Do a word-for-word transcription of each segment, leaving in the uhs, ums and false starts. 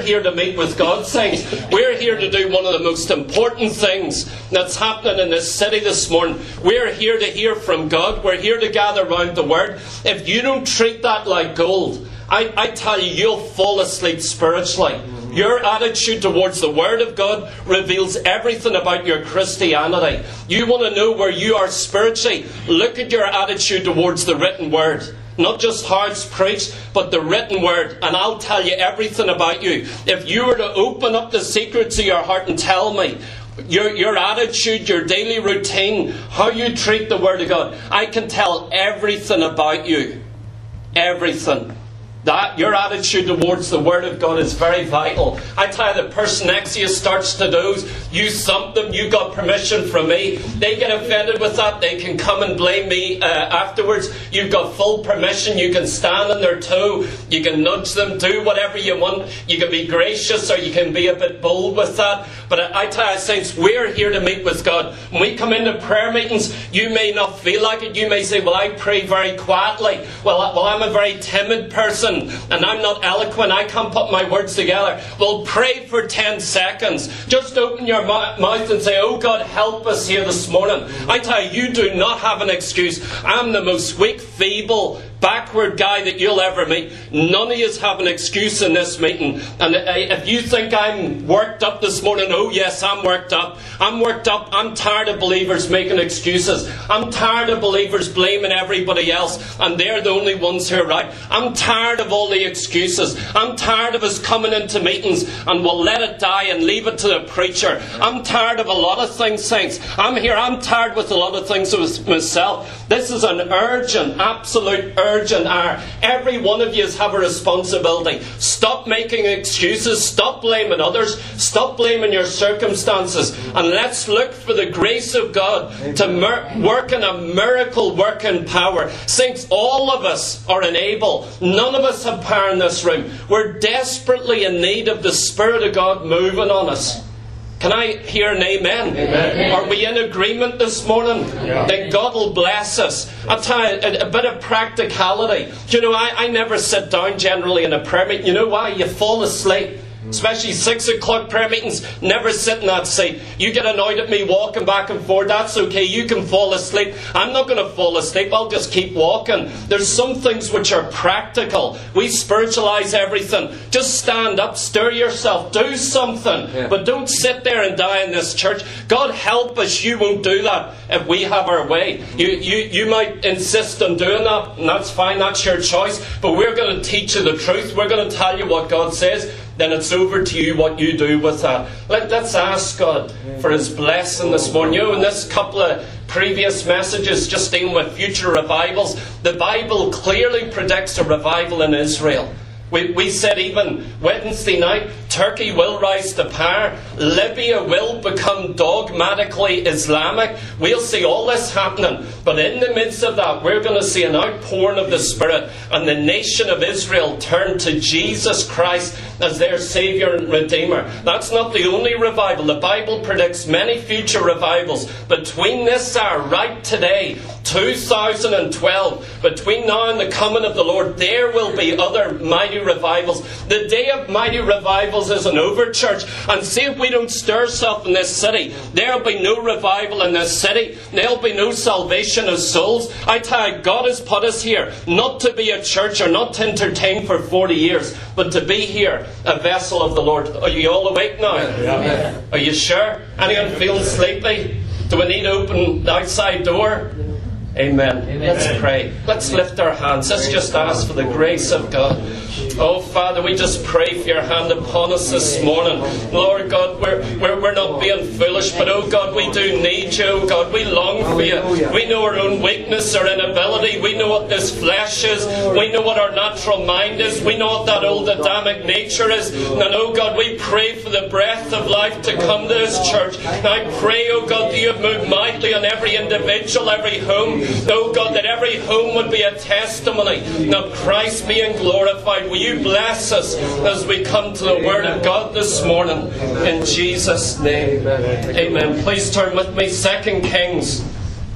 here to meet with God, saints. We're here to do one of the most important things that's happening in this city this morning. We're here to hear from God. We're here to gather around the Word. If you don't treat that like gold, I, I tell you, you'll fall asleep spiritually. Your attitude towards the Word of God reveals everything about your Christianity. You want to know where you are spiritually? Look at your attitude towards the written Word. Not just how it's preached, but the written Word. And I'll tell you everything about you. If you were to open up the secrets of your heart and tell me your, your attitude, your daily routine, how you treat the Word of God, I can tell everything about you. Everything. That your attitude towards the Word of God is very vital. I tell you, the person next to you starts to doze, you thump them, you got permission from me. They get offended with that, they can come and blame me uh, afterwards. You've got full permission. You can stand on their toe, you can nudge them, do whatever you want. You can be gracious or you can be a bit bold with that. But I, I tell you, saints, we're here to meet with God. When we come into prayer meetings, you may not feel like it. You may say, well, I pray very quietly. Well, I, well I'm a very timid person and I'm not eloquent. I can't put my words together. Well, pray for ten seconds. Just open your mouth and say, oh God, help us here this morning. I tell you, you do not have an excuse. I'm the most weak, feeble, backward guy that you'll ever meet. None of you have an excuse in this meeting. And if you think I'm worked up this morning, oh yes, I'm worked up. I'm worked up. I'm tired of believers making excuses. I'm tired of believers blaming everybody else and they're the only ones who are right. I'm tired of all the excuses. I'm tired of us coming into meetings and we'll let it die and leave it to the preacher. I'm tired of a lot of things, saints. I'm here. I'm tired with a lot of things with myself. This is an urgent, absolute urgent hour. Every one of you have a responsibility. Stop making excuses. Stop blaming others. Stop blaming your circumstances. And let's look for the grace of God to mer- work in a miracle working power. Saints, all of us are unable. None of us have power in this room. We're desperately in need of the Spirit of God moving on us. Can I hear an amen? Amen? Are we in agreement this morning? Yeah. That God will bless us. I'll tell you a, a bit of practicality. Do you know, I, I never sit down generally in a prayer meeting. You know why? You fall asleep. Especially six o'clock prayer meetings, never sit in that seat. You get annoyed at me walking back and forth, that's okay, you can fall asleep. I'm not going to fall asleep, I'll just keep walking. There's some things which are practical. We spiritualise everything. Just stand up, stir yourself, do something. Yeah. But don't sit there and die in this church. God help us, you won't do that if we have our way. You, you, you might insist on doing that, and that's fine, that's your choice. But we're going to teach you the truth. We're going to tell you what God says. Then it's over to you what you do with that. Let, let's ask God for His blessing this morning. You know, in this couple of previous messages just dealing with future revivals, the Bible clearly predicts a revival in Israel. We, we said even Wednesday night, Turkey will rise to power. Libya will become dogmatically Islamic. We'll see all this happening. But in the midst of that, we're going to see an outpouring of the Spirit. And the nation of Israel turn to Jesus Christ as their Saviour and Redeemer. That's not the only revival. The Bible predicts many future revivals. Between this hour, right today, two thousand twelve, between now and the coming of the Lord, there will be other mighty revivals. The day of mighty revivals isn't over, church. And see if we don't stir ourselves in this city, there'll be no revival in this city. There'll be no salvation of souls. I tell you, God has put us here not to be a church or not to entertain for forty years, but to be here, a vessel of the Lord. Are you all awake now? Yeah. Are you sure? Anyone feeling sleepy? Do we need to open the outside door? Amen. Amen. Let's pray. Let's lift our hands. Let's just ask for the grace of God. Oh, Father, we just pray for your hand upon us this morning. Lord God, we're, we're, we're not being foolish, but oh God, we do need you. Oh God, we long for you. We know our own weakness, our inability. We know what this flesh is. We know what our natural mind is. We know what that old Adamic nature is. And oh God, we pray for the breath of life to come to this church. And I pray, oh God, that you have moved mightily on every individual, every home. Oh God, that every home would be a testimony of Christ being glorified. Will you bless us as we come to the Word of God this morning? In Jesus' name. Amen. Please turn with me, Second Kings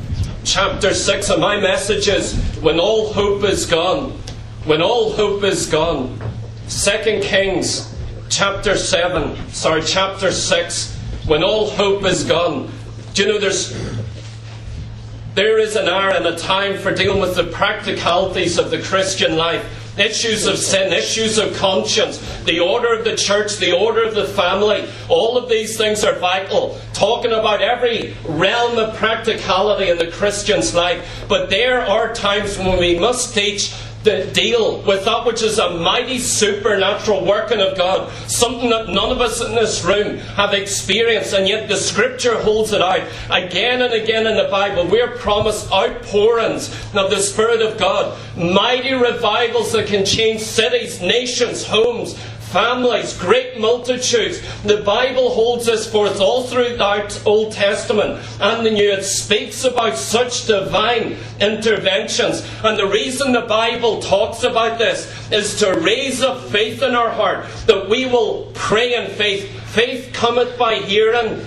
chapter six. And my message is, when all hope is gone. When all hope is gone. Second Kings chapter seven, sorry, chapter six, when all hope is gone. Do you know there's there is an hour and a time for dealing with the practicalities of the Christian life. Issues of sin, issues of conscience, the order of the church, the order of the family. All of these things are vital. Talking about every realm of practicality in the Christian's life. But there are times when we must teach to deal with that which is a mighty supernatural working of God. Something that none of us in this room have experienced, and yet the Scripture holds it out. Again and again in the Bible, we're promised outpourings of the Spirit of God. Mighty revivals that can change cities, nations, homes, families, great multitudes. The Bible holds this forth all through the Old Testament and the New. It speaks about such divine interventions. And the reason the Bible talks about this is to raise up faith in our heart, that we will pray in faith. Faith cometh by hearing,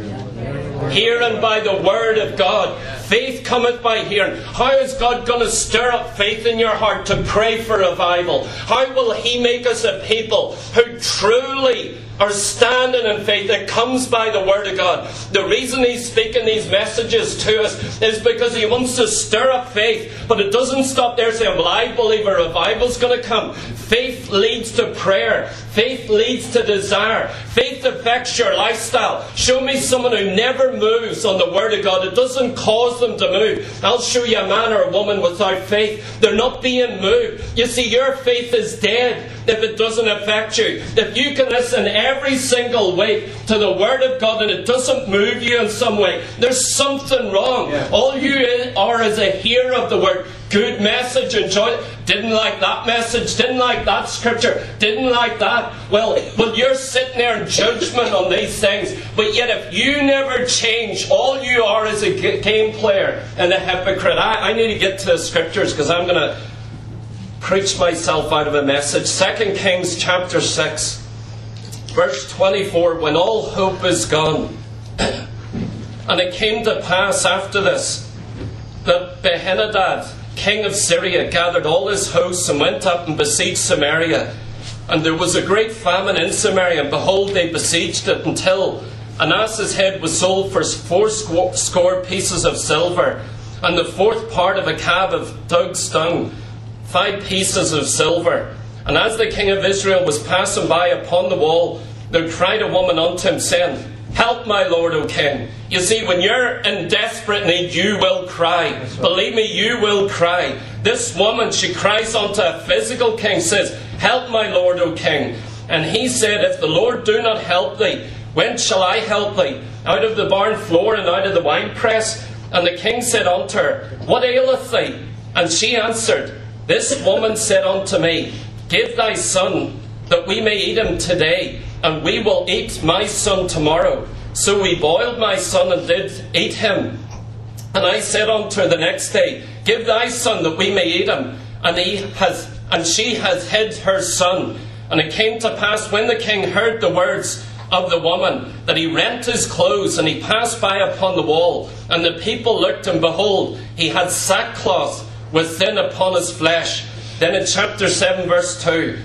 hearing by the word of God. Faith cometh by hearing. How is God going to stir up faith in your heart to pray for revival? How will He make us a people who truly are standing in faith? It comes by the Word of God. The reason He's speaking these messages to us is because He wants to stir up faith. But it doesn't stop there saying, well, I believe a revival's going to come. Faith leads to prayer. Faith leads to desire. Faith affects your lifestyle. Show me someone who never moves on the Word of God. It doesn't cause them to move. I'll show you a man or a woman without faith. They're not being moved. You see, your faith is dead if it doesn't affect you. If you can listen every single week to the Word of God and it doesn't move you in some way, there's something wrong. Yeah. All you are is a hearer of the Word. Good message, enjoy it. Didn't like that message, didn't like that scripture, didn't like that. Well, well, you're sitting there in judgment on these things. But yet if you never change, all you are is a game player and a hypocrite. I, I need to get to the scriptures because I'm going to preach myself out of a message. Second Kings chapter six, verse twenty-four, when all hope is gone. And it came to pass after this that Ben-Hadad, king of Syria, gathered all his hosts and went up and besieged Samaria. And there was a great famine in Samaria, and behold, they besieged it until an ass's head was sold for four score pieces of silver, and the fourth part of a cab of dog's dung, five pieces of silver. And as the king of Israel was passing by upon the wall, there cried a woman unto him, saying, Help, my lord, O king. You see, when you're in desperate need, you will cry. Right. Believe me, you will cry. This woman, she cries unto a physical king, says, Help, my lord, O king. And he said, If the Lord do not help thee, when shall I help thee? Out of the barn floor and out of the winepress? And the king said unto her, What aileth thee? And she answered, This woman said unto me, Give thy son, that we may eat him today, and we will eat my son tomorrow. So we boiled my son and did eat him. And I said unto her the next day, Give thy son that we may eat him. And he has, and she has hid her son. And it came to pass when the king heard the words of the woman, that he rent his clothes, and he passed by upon the wall. And the people looked, and behold, he had sackcloth within upon his flesh. Then in chapter seven, verse two,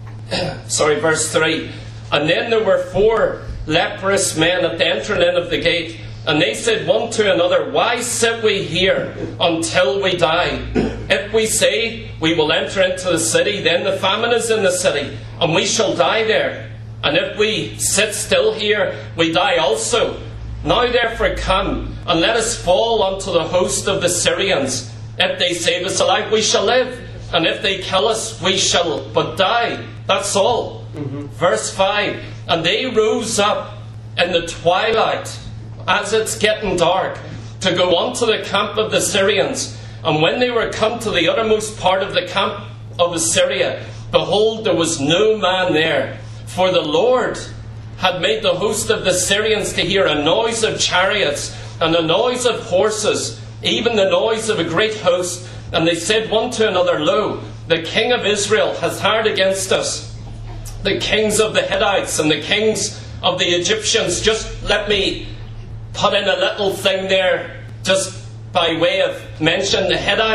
sorry, verse three, and then there were four leprous men at the entering in of the gate, and they said one to another, Why sit we here until we die? If we say we will enter into the city, then the famine is in the city, and we shall die there. And if we sit still here, we die also. Now therefore come, and let us fall unto the host of the Syrians. If they save us alive, we shall live. And if they kill us, we shall but die. That's all. Mm-hmm. Verse five. And they rose up in the twilight, as it's getting dark, to go unto the camp of the Syrians. And when they were come to the uttermost part of the camp of Assyria, behold, there was no man there. For the Lord had made the host of the Syrians to hear a noise of chariots, and a noise of horses, even the noise of a great host. And they said one to another, Lo, the king of Israel hath hired against us the kings of the Hittites and the kings of the Egyptians. Just let me put in a little thing there, just by way of mention. The Hittites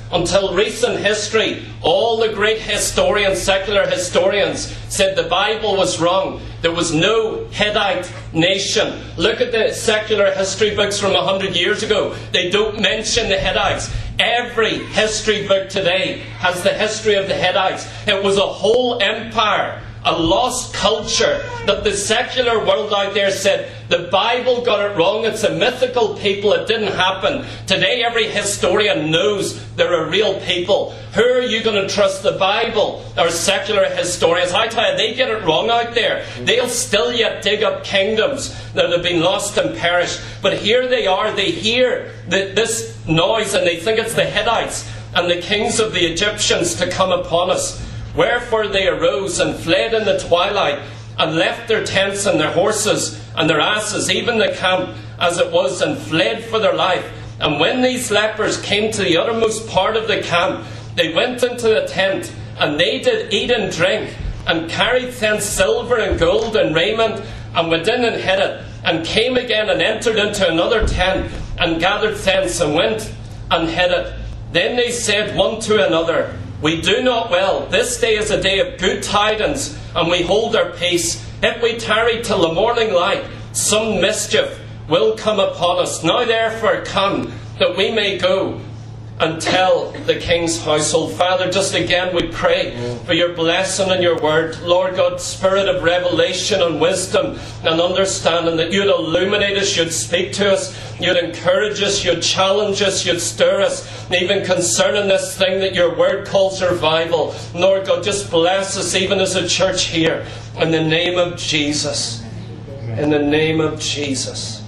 Until recent history, all the great historians, secular historians, said the Bible was wrong. There was no Hittite nation. Look at the secular history books from a hundred years ago. They don't mention the Hittites. Every history book today has the history of the Hittites. It was a whole empire, a lost culture that the secular world out there said the Bible got it wrong. It's a mythical people. It didn't happen. Today every historian knows they're a real people. Who are you going to trust, the Bible or secular historians? I tell you, they get it wrong out there. They'll still yet dig up kingdoms that have been lost and perished. But here they are. They hear the, this noise and they think it's the Hittites and the kings of the Egyptians to come upon us. Wherefore they arose and fled in the twilight, and left their tents and their horses and their asses, even the camp as it was, and fled for their life. And when these lepers came to the uttermost part of the camp, they went into the tent, and they did eat and drink, and carried thence silver and gold and raiment, and went in and hid it, and came again and entered into another tent, and gathered thence, and went and hid it. Then they said one to another, We do not well. This day is a day of good tidings, and we hold our peace. If we tarry till the morning light, some mischief will come upon us. Now therefore come, that we may go and tell the king's household. Father, just again we pray for your blessing and your word. Lord God, spirit of revelation and wisdom and understanding, that you'd illuminate us, you'd speak to us, you'd encourage us, you'd challenge us, you'd stir us, even concerning this thing that your word calls revival. Lord God, just bless us even as a church here, in the name of Jesus. In the name of Jesus.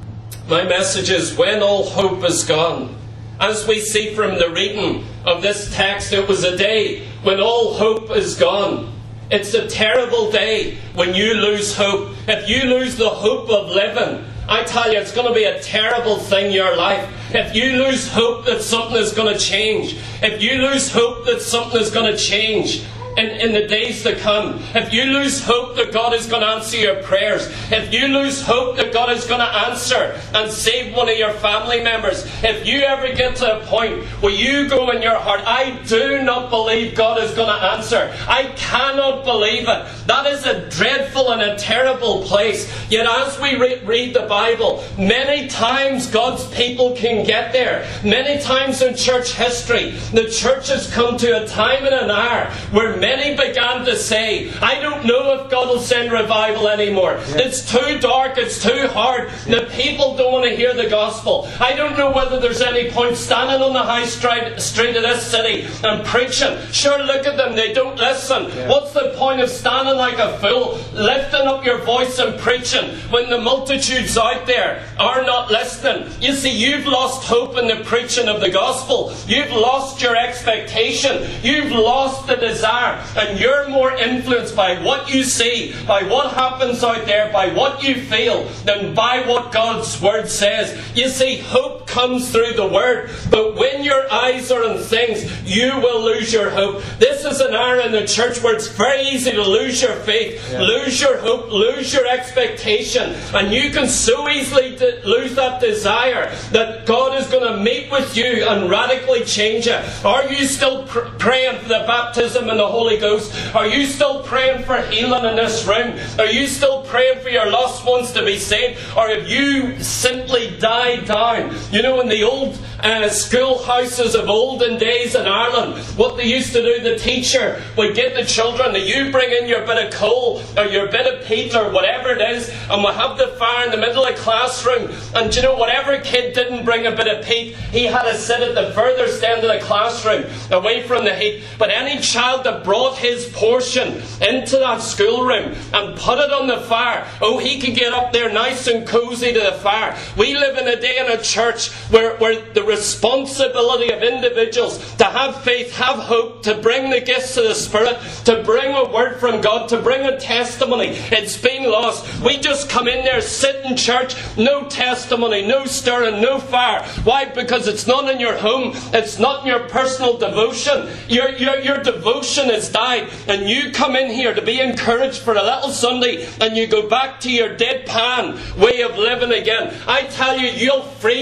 My message is, when all hope is gone. As we see from the reading of this text, it was a day when all hope is gone. It's a terrible day when you lose hope. If you lose the hope of living, I tell you, it's going to be a terrible thing in your life. If you lose hope that something is going to change, if you lose hope that something is going to change in, in the days to come, if you lose hope that God is going to answer your prayers, if you lose hope that God is going to answer and save one of your family members, if you ever get to a point where you go in your heart, I do not believe God is going to answer, I cannot believe it, that is a dreadful and a terrible place. Yet as we re- read the Bible, many times God's people can get there. Many times in church history, the church has come to a time and an hour where many began to say, I don't know if God will send revival anymore. Yeah. It's too dark, it's too hard. The people don't want to hear the gospel. I don't know whether there's any point standing on the high street, street of this city and preaching. Sure, look at them, they don't listen. Yeah. What's the point of standing like a fool, lifting up your voice and preaching when the multitudes out there are not listening? You see, you've lost hope in the preaching of the gospel. You've lost your expectation. You've lost the desire. And you're more influenced by what you see, by what happens out there, by what you feel, than by what God's word says. You see, hope comes through the word. But when your eyes are on things, you will lose your hope. This is an hour in the church where it's very easy to lose your faith, yeah. lose your hope, lose your expectation. And you can so easily de- lose that desire that God is going to meet with you and radically change it. Are you still pr- praying for the baptism in the Holy Ghost? Are you still praying for healing in this room? Are you still praying for your lost ones to be saved? Or have you simply died down? You know, in the old uh, schoolhouses of olden days in Ireland, what they used to do, the teacher would get the children, that you bring in your bit of coal or your bit of peat or whatever it is, and we'll have the fire in the middle of the classroom. And you know, whatever kid didn't bring a bit of peat, he had to sit at the furthest end of the classroom, away from the heat. But any child that brought his portion into that schoolroom and put it on the fire, oh, he could get up there nice and cozy to the fire. We live in a day in a church where, where the responsibility of individuals to have faith, have hope, to bring the gifts of the Spirit, to bring a word from God, to bring a testimony, it's been lost. We just come in there, sit in church, no testimony, no stirring, no fire. Why? Because it's not in your home, it's not in your personal devotion. Your, your, your devotion has died, and you come in here to be encouraged for a little Sunday, and you go back to your deadpan way of living again. I tell you, you'll freeze out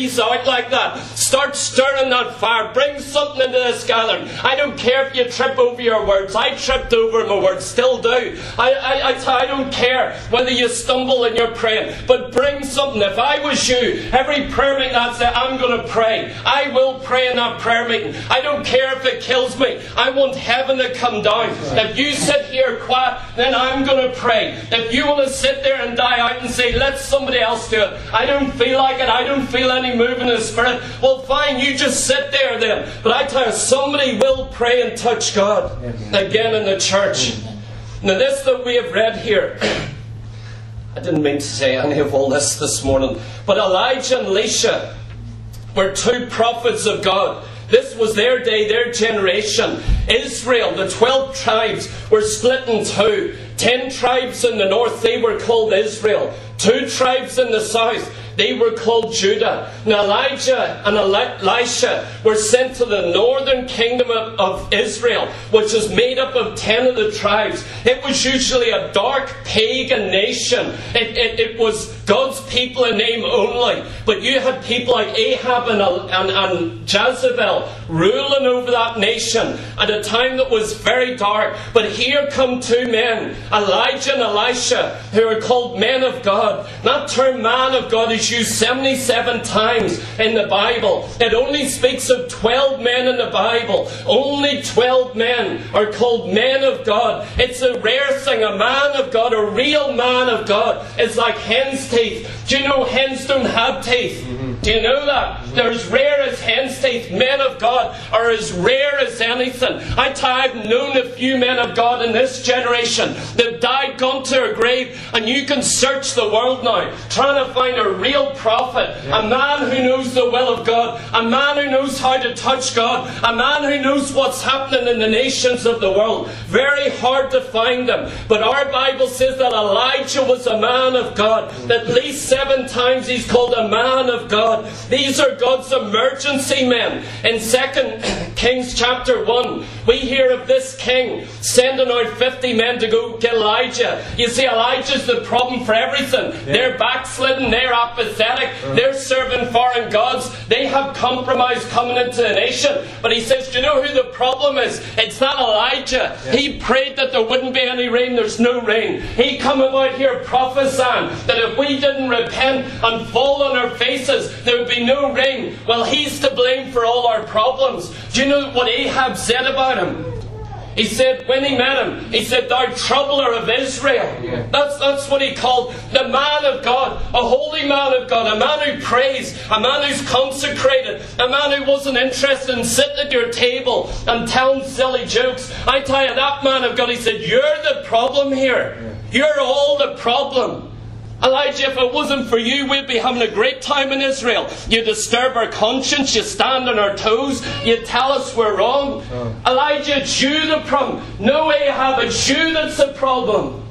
heart like that. Start stirring that fire. Bring something into this gathering. I don't care if you trip over your words. I tripped over my words, still do. I, I, I, I don't care whether you stumble in your praying, but bring something. If I was you, every prayer meeting I'd say, I'm going to pray. I will pray in that prayer meeting. I don't care if it kills me. I want heaven to come down. If you sit here quiet, then I'm going to pray. If you want to sit there and die out and say, let somebody else do it. I don't feel like it. I don't feel any movement in the Spirit. Well, fine, you just sit there then. But I tell you, somebody will pray and touch God again in the church. Now this that we have read here, I didn't mean to say any of all this this morning, but Elijah and Elisha were two prophets of God. This was their day, their generation. Israel, the twelve tribes, were split in two. Ten tribes in the north, they were called Israel. Two tribes in the south, they were called Judah. Now Elijah and Elisha were sent to the northern kingdom of, of Israel, which is made up of ten of the tribes. It was usually a dark pagan nation. It, it, it was God's people in name only. But you had people like Ahab and, and, and Jezebel ruling over that nation at a time that was very dark. But here come two men, Elijah and Elisha, who are called men of God. That term man of God is used seventy-seven times in the Bible. It only speaks of twelve men in the Bible. Only twelve men are called men of God. It's a rare thing. A man of God, a real man of God, is like hen's teeth. Do you know hens don't have teeth? Mm-hmm. Do you know that? They're as rare as hen's teeth. Men of God are as rare as anything. I tell you, I've known a few men of God in this generation. They've died, gone to a grave, and you can search the world now trying to find a real prophet, yeah. A man who knows the will of God, a man who knows how to touch God, a man who knows what's happening in the nations of the world. Very hard to find them. But our Bible says that Elijah was a man of God. At least seven times he's called a man of God. These are God's emergency men. In Second Kings chapter one, we hear of this king sending out fifty men to go get Elijah. You see, Elijah's the problem for everything. Yeah. They're backslidden, they're apathetic, uh-huh. They're serving foreign gods, they have compromise coming into the nation. But he says, do you know who the problem is? It's not Elijah. Yeah. He prayed that there wouldn't be any rain, there's no rain. He come about here prophesying that if we didn't repent and fall on our faces, there would be no rain. Well, he's to blame for all our problems. Do you know what Ahab said about him? He said, when he met him, he said, thou troubler of Israel. Yeah. That's, that's what he called the man of God, a holy man of God, a man who prays, a man who's consecrated, a man who wasn't interested in sitting at your table and telling silly jokes. I tell you, that man of God, he said, you're the problem here. Yeah. You're all the problem. Elijah, if it wasn't for you, we'd be having a great time in Israel. You disturb our conscience, you stand on our toes, you tell us we're wrong. Oh. Elijah, it's you the problem. No, Ahab, it's you that's the problem.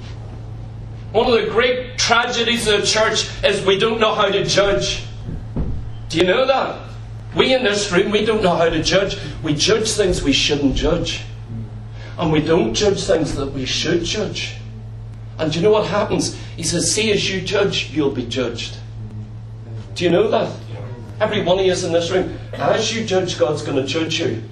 One of the great tragedies of the church is we don't know how to judge. Do you know that? We in this room, we don't know how to judge. We judge things we shouldn't judge. And we don't judge things that we should judge. And do you know what happens? He says, see, as you judge, you'll be judged. Do you know that? Every one of us in this room, as you judge, God's going to judge you.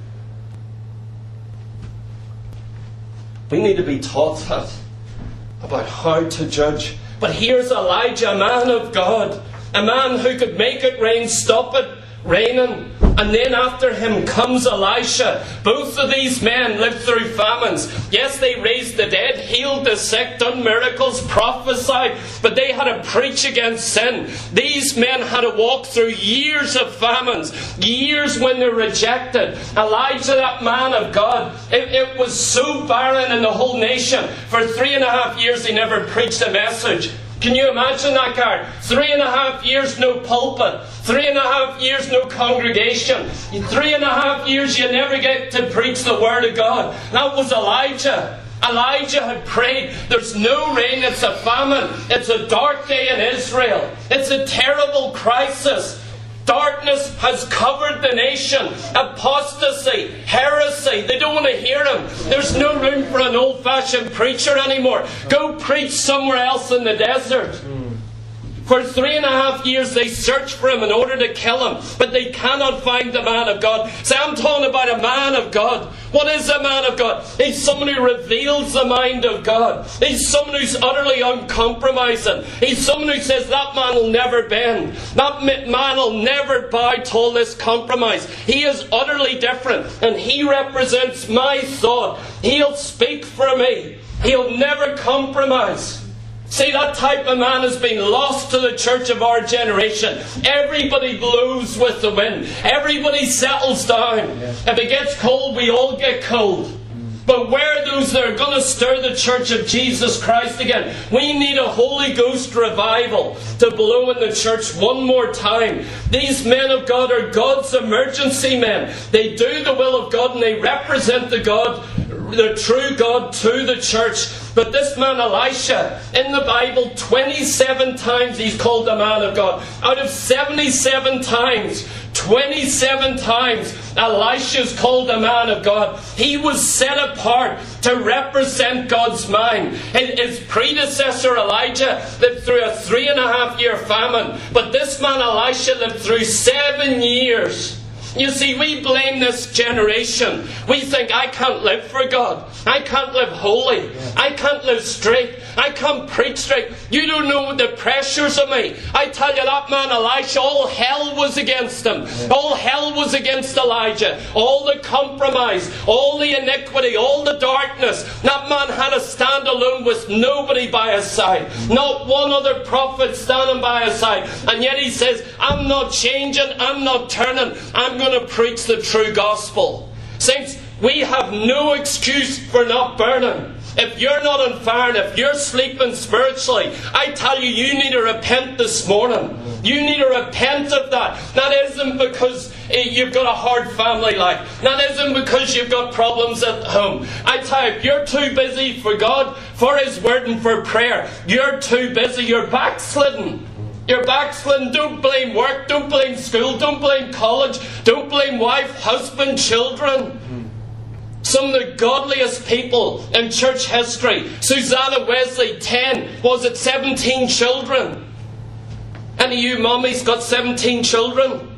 We need to be taught that, about how to judge. But here's Elijah, a man of God, a man who could make it rain, stop it raining. And then after him comes Elisha. Both of these men lived through famines. Yes, they raised the dead, healed the sick, done miracles, prophesied, but they had to preach against sin. These men had to walk through years of famines, years when they're rejected. Elijah, that man of God, it, it was so barren in the whole nation. For three and a half years he never preached a message. Can you imagine that, guy? Three and a half years, no pulpit. Three and a half years, no congregation. Three and a half years, you never get to preach the Word of God. That was Elijah. Elijah had prayed, there's no rain, it's a famine. It's a dark day in Israel. It's a terrible crisis. Darkness has covered the nation. Apostasy, heresy. They don't want to hear him. There's no room for an old-fashioned preacher anymore. Go preach somewhere else in the desert. For three and a half years they search for him in order to kill him, but they cannot find the man of God. So I'm talking about a man of God. What is a man of God? He's someone who reveals the mind of God. He's someone who's utterly uncompromising. He's someone who says that man will never bend. That man will never bow to all this compromise. He is utterly different, and he represents my thought. He'll speak for me. He'll never compromise. See, that type of man has been lost to the church of our generation. Everybody blows with the wind. Everybody settles down. If it gets cold, we all get cold. But where are those that are going to stir the church of Jesus Christ again? We need a Holy Ghost revival to blow in the church one more time. These men of God are God's emergency men. They do the will of God and they represent the God, the true God, to the church. But this man Elisha, in the Bible, twenty-seven times he's called a man of God. Out of seventy-seven times, twenty-seven times Elisha's called a man of God. He was set apart to represent God's mind. His predecessor Elijah lived through a three and a half year famine, but this man Elisha lived through seven years. You see, we blame this generation. We think, I can't live for God. I can't live holy. I can't live straight. I can't preach straight. You don't know the pressures of me. I tell you, that man Elisha, all hell was against him. All hell was against Elijah. All the compromise, all the iniquity, all the darkness. That man had to stand alone with nobody by his side. Not one other prophet standing by his side. And yet he says, I'm not changing. I'm not turning. I'm going to preach the true gospel. Saints, we have no excuse for not burning. If you're not on fire and if you're sleeping spiritually, I tell you, you need to repent this morning. You need to repent of that. That isn't because you've got a hard family life. That isn't because you've got problems at home. I tell you, if you're too busy for God, for His Word and for prayer, you're too busy. You're backslidden. You're backslidden. Don't blame work. Don't blame school. Don't blame college. Don't blame wife, husband, children. Some of the godliest people in church history. Susanna Wesley, ten, was it seventeen children? Any of you mummies got seventeen children?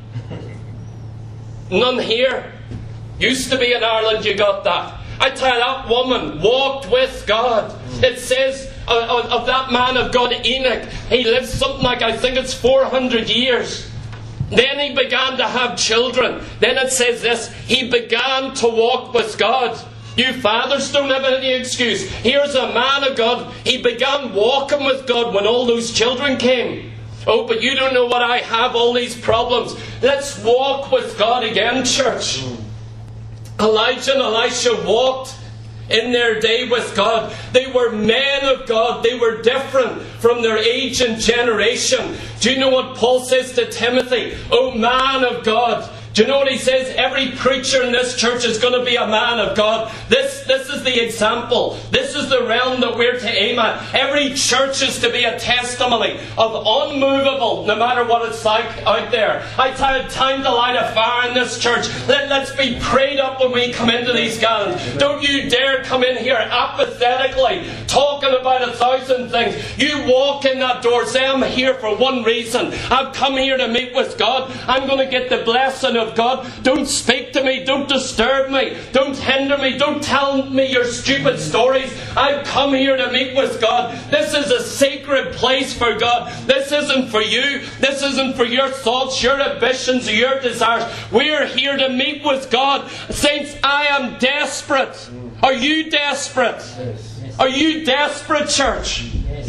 None here. Used to be in Ireland, you got that. I tell you, that woman walked with God. It says of, of that man of God, Enoch, he lived something like, I think it's four hundred years. Then he began to have children. Then it says this, he began to walk with God. You fathers don't have any excuse. Here's a man of God. He began walking with God when all those children came. Oh, but you don't know what I have, all these problems. Let's walk with God again, church. Elijah and Elisha walked in their day with God. They were men of God. They were different from their age and generation. Do you know what Paul says to Timothy? Oh, man of God. Do you know what he says? Every preacher in this church is going to be a man of God. This, this is the example. This is the realm that we're to aim at. Every church is to be a testimony of unmovable, no matter what it's like out there. I tell you, time to light a fire in this church. Let, let's be prayed up when we come into these gatherings. Don't you dare come in here apathetically, talking about a thousand things. You walk in that door, say, I'm here for one reason. I've come here to meet with God. I'm going to get the blessing of God. Don't speak to me. Don't disturb me. Don't hinder me. Don't tell me your stupid stories. I've come here to meet with God. This is a sacred place for God. This isn't for you. This isn't for your thoughts, your ambitions, or your desires. We're here to meet with God. Saints, I am desperate. Are you desperate? Are you desperate, church?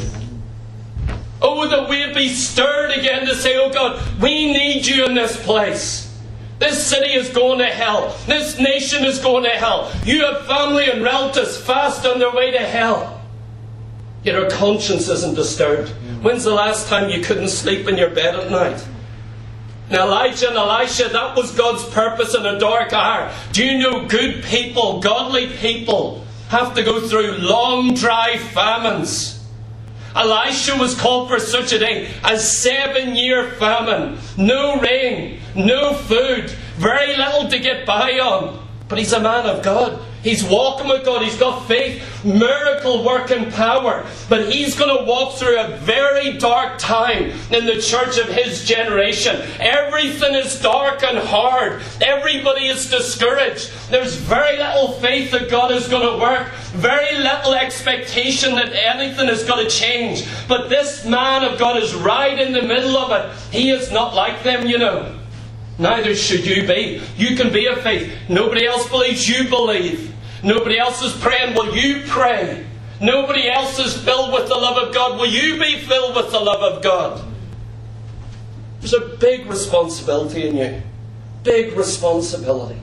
Oh, that we'd be stirred again to say, oh God, we need you in this place. This city is going to hell. This nation is going to hell. You have family and relatives fast on their way to hell. Yet our conscience isn't disturbed. When's the last time you couldn't sleep in your bed at night? Now Elijah and Elisha, that was God's purpose in a dark hour. Do you know good people, godly people, have to go through long, dry famines? Elisha was called for such a day, a seven-year famine. No rain, no food, very little to get by on. But he's a man of God. He's walking with God. He's got faith, miracle working power. But he's going to walk through a very dark time in the church of his generation. Everything is dark and hard. Everybody is discouraged. There's very little faith that God is going to work. Very little expectation that anything is going to change. But this man of God is right in the middle of it. He is not like them, you know. Neither should you be. You can be of faith. Nobody else believes, you believe. Nobody else is praying, will you pray? Nobody else is filled with the love of God, will you be filled with the love of God? There's a big responsibility in you. Big responsibility.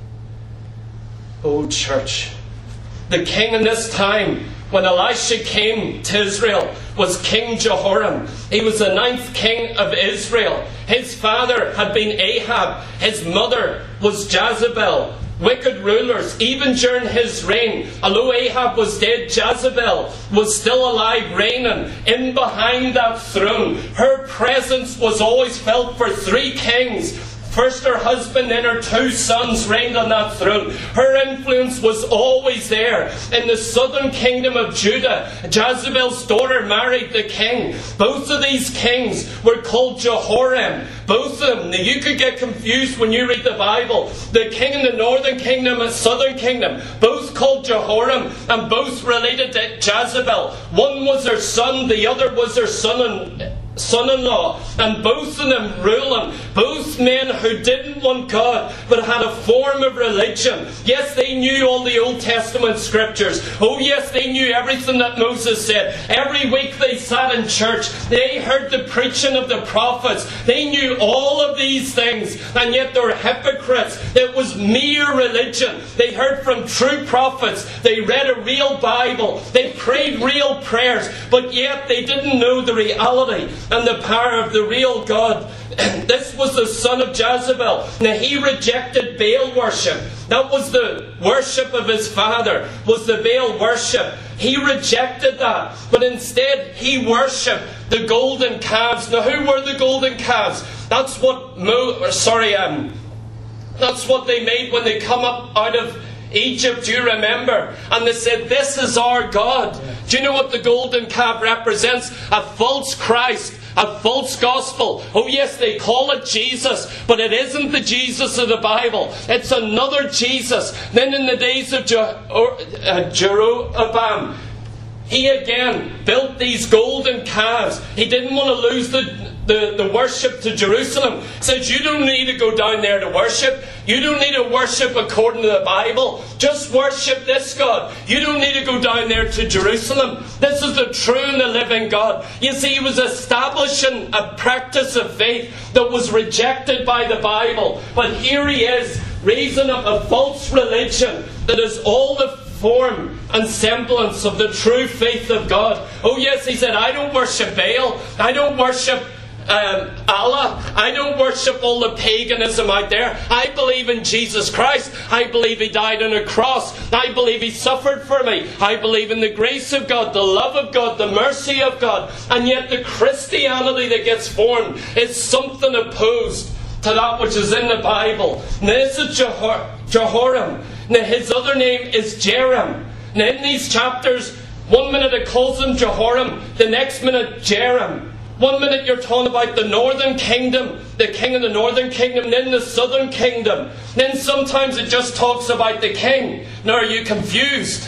Oh, church. The king in this time, when Elisha came to Israel, was King Jehoram. He was the ninth king of Israel. His father had been Ahab. His mother was Jezebel. Wicked rulers, even during his reign. Although Ahab was dead, Jezebel was still alive, reigning in behind that throne. Her presence was always felt for three kings. First her husband, then her two sons reigned on that throne. Her influence was always there. In the southern kingdom of Judah, Jezebel's daughter married the king. Both of these kings were called Jehoram. Both of them. Now you could get confused when you read the Bible. The king in the northern kingdom and southern kingdom, both called Jehoram and both related to Jezebel. One was her son, the other was her son-in-law. son-in-law, and both of them ruling, both men who didn't want God but had a form of religion. Yes, they knew all the Old Testament scriptures. Oh yes, they knew everything that Moses said. Every week they sat in church. They heard the preaching of the prophets. They knew all of these things, and yet they were hypocrites. It was mere religion. They heard from true prophets. They read a real Bible. They prayed real prayers, but yet they didn't know the reality and the power of the real God. This was the son of Jezebel. Now he rejected Baal worship. That was the worship of his father, was the Baal worship. He rejected that. But instead he worshipped the golden calves. Now who were the golden calves? That's what Mo, or sorry, um, that's what they made when they come up out of Egypt, do you remember? And they said, this is our God. Do you know what the golden calf represents? A false Christ, a false gospel. Oh yes, they call it Jesus, but it isn't the Jesus of the Bible. It's another Jesus. Then in the days of Je- or, uh, Jeroboam, he again built these golden calves. He didn't want to lose the The, the worship to Jerusalem. He says, you don't need to go down there to worship. You don't need to worship according to the Bible. Just worship this God. You don't need to go down there to Jerusalem. This is the true and the living God. You see, he was establishing a practice of faith that was rejected by the Bible. But here he is, raising up a false religion that is all the form and semblance of the true faith of God. Oh yes, he said, I don't worship Baal. I don't worship Um, Allah. I don't worship all the paganism out there. I believe in Jesus Christ. I believe He died on a cross. I believe He suffered for me. I believe in the grace of God, the love of God, the mercy of God. And yet the Christianity that gets formed is something opposed to that which is in the Bible. Now this is Jehor- Jehoram. Now his other name is Jeram. Now in these chapters, one minute it calls him Jehoram, the next minute Jeram. One minute you're talking about the northern kingdom, the king of the northern kingdom, then the southern kingdom. Then sometimes it just talks about the king. Now are you confused?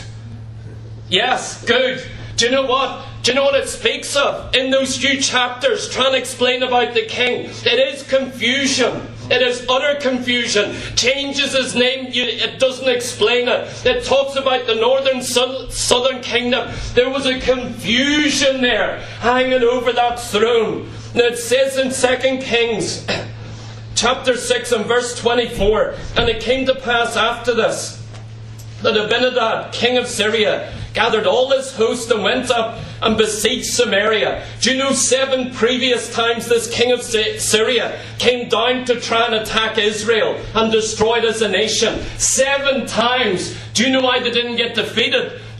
Yes, good. Do you know what? Do you know what it speaks of in those few chapters trying to explain about the king? It is confusion. It is utter confusion. Changes his name, it doesn't explain it. It talks about the northern southern kingdom. There was a confusion there hanging over that throne. Now it says in Second Kings chapter six and verse twenty-four, and it came to pass after this that Abinadab, king of Syria, gathered all his host and went up and besieged Samaria. Do you know seven previous times this king of Syria came down to try and attack Israel and destroy it as a nation? Seven times. Do you know why they didn't get defeated?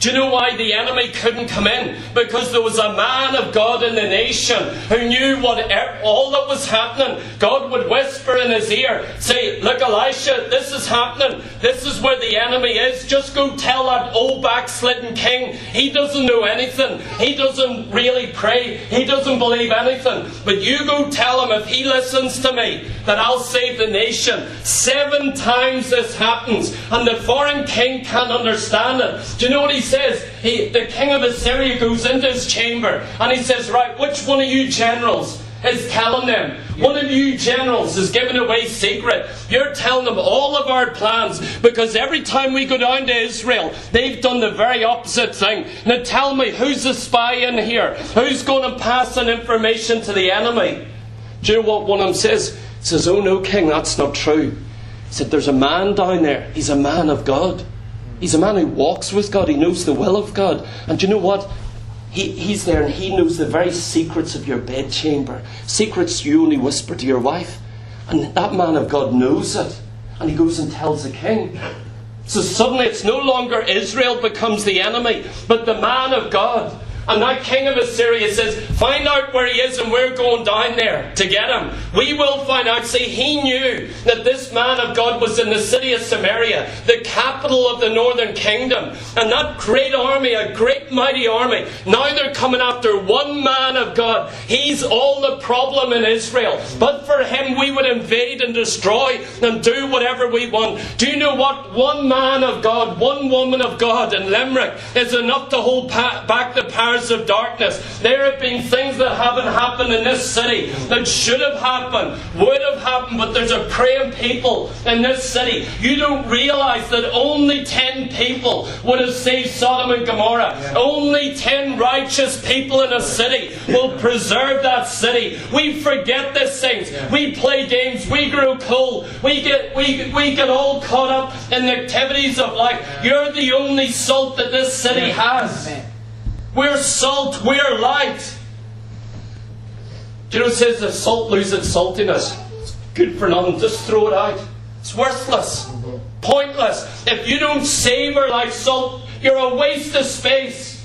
Do you know why the enemy couldn't come in? Because there was a man of God in the nation who knew what all that was happening. God would whisper in his ear, say, look Elisha, this is happening. This is where the enemy is. Just go tell that old backslidden king. He doesn't know anything. He doesn't really pray. He doesn't believe anything. But you go tell him, if he listens to me, that I'll save the nation. Seven times this happens. And the foreign king can't understand it. Do you know what he says? He, the king of Assyria goes into his chamber and he says, right, which one of you generals is telling them? One of you generals is giving away secret. You're telling them all of our plans, because every time we go down to Israel, they've done the very opposite thing. Now tell me, who's the spy in here? Who's going to pass on information to the enemy? Do you know what one of them says? He says, oh no, king, that's not true. He said, there's a man down there. He's a man of God. He's a man who walks with God. He knows the will of God. And do you know what? He, he's there and he knows the very secrets of your bedchamber. Secrets you only whisper to your wife. And that man of God knows it. And he goes and tells the king. So suddenly it's no longer Israel becomes the enemy, but the man of God. And that king of Assyria says, find out where he is and we're going down there to get him. We will find out. See, he knew that this man of God was in the city of Samaria, the capital of the northern kingdom. And that great army, a great mighty army, now they're coming after one man of God. He's all the problem in Israel. But for him, we would invade and destroy and do whatever we want. Do you know what? One man of God, one woman of God in Limerick is enough to hold pa- back the power of darkness. There have been things that haven't happened in this city that should have happened, would have happened, but there's a praying people in this city. You don't realise that only ten people would have saved Sodom and Gomorrah. Yeah. Only ten righteous people in a city will preserve that city. We forget these things. Yeah. We play games. We grow cold. We get we we get all caught up in the activities of life. You're the only salt that this city has. Amen. We're salt, we're light. Do you know it says if salt loses its saltiness, it's good for nothing, just throw it out. It's worthless, mm-hmm. pointless. If you don't savour like salt, you're a waste of space.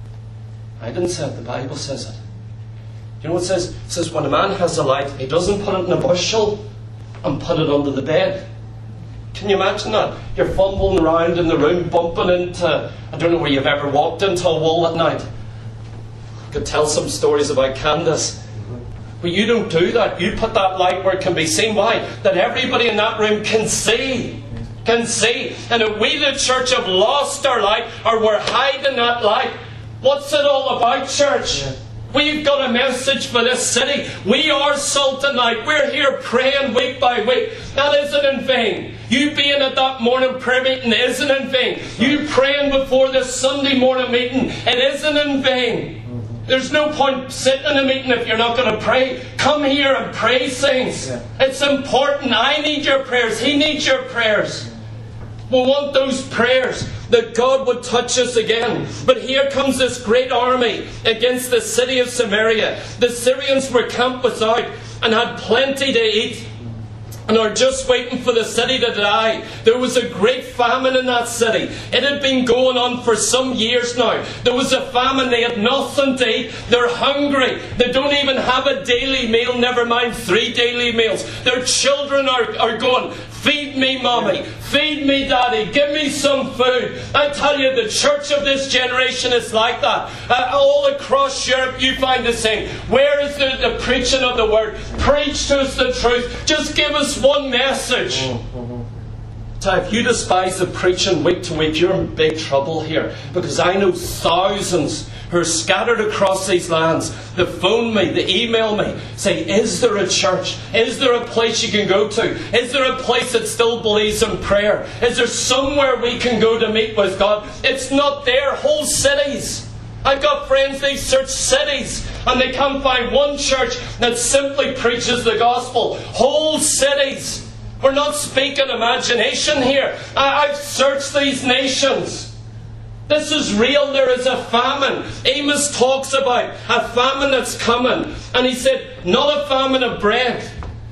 I didn't say it, the Bible says it. You know what it says? It says when a man has a light, he doesn't put it in a bushel and put it under the bed. Can you imagine that? You're fumbling around in the room, bumping into... I don't know where you've ever walked into a wall at night. I could tell some stories about Candace. But you don't do that. You put that light where it can be seen. Why? That everybody in that room can see. Can see. And if we, the church, have lost our light, or we're hiding that light, what's it all about, church? Yeah. We've got a message for this city. We are salt and light. We're here praying week by week. That isn't in vain. You being at that morning prayer meeting isn't in vain. You praying before this Sunday morning meeting, it isn't in vain. There's no point sitting in a meeting if you're not going to pray. Come here and pray, saints. It's important. I need your prayers. He needs your prayers. We want those prayers that God would touch us again. But here comes this great army against the city of Samaria. The Syrians were camped without and had plenty to eat, and are just waiting for the city to die. There was a great famine in that city. It had been going on for some years now. There was a famine. They had nothing to eat. They're hungry. They don't even have a daily meal, never mind three daily meals. Their children are, are going, feed me, mommy. Feed me, daddy. Give me some food. I tell you, the church of this generation is like that. Uh, all across Europe, you find the same. Where is the, the preaching of the word? Preach to us the truth. Just give us one message. Mm-hmm. So if you despise the preaching week to week, you're in big trouble here. Because I know thousands who are scattered across these lands that phone me, they email me, say, is there a church? Is there a place you can go to? Is there a place that still believes in prayer? Is there somewhere we can go to meet with God? It's not there. Whole cities. I've got friends, they search cities and they can't find one church that simply preaches the gospel. Whole cities. We're not speaking imagination here. I, I've searched these nations. This is real. There is a famine. Amos talks about a famine that's coming. And he said, not a famine of bread.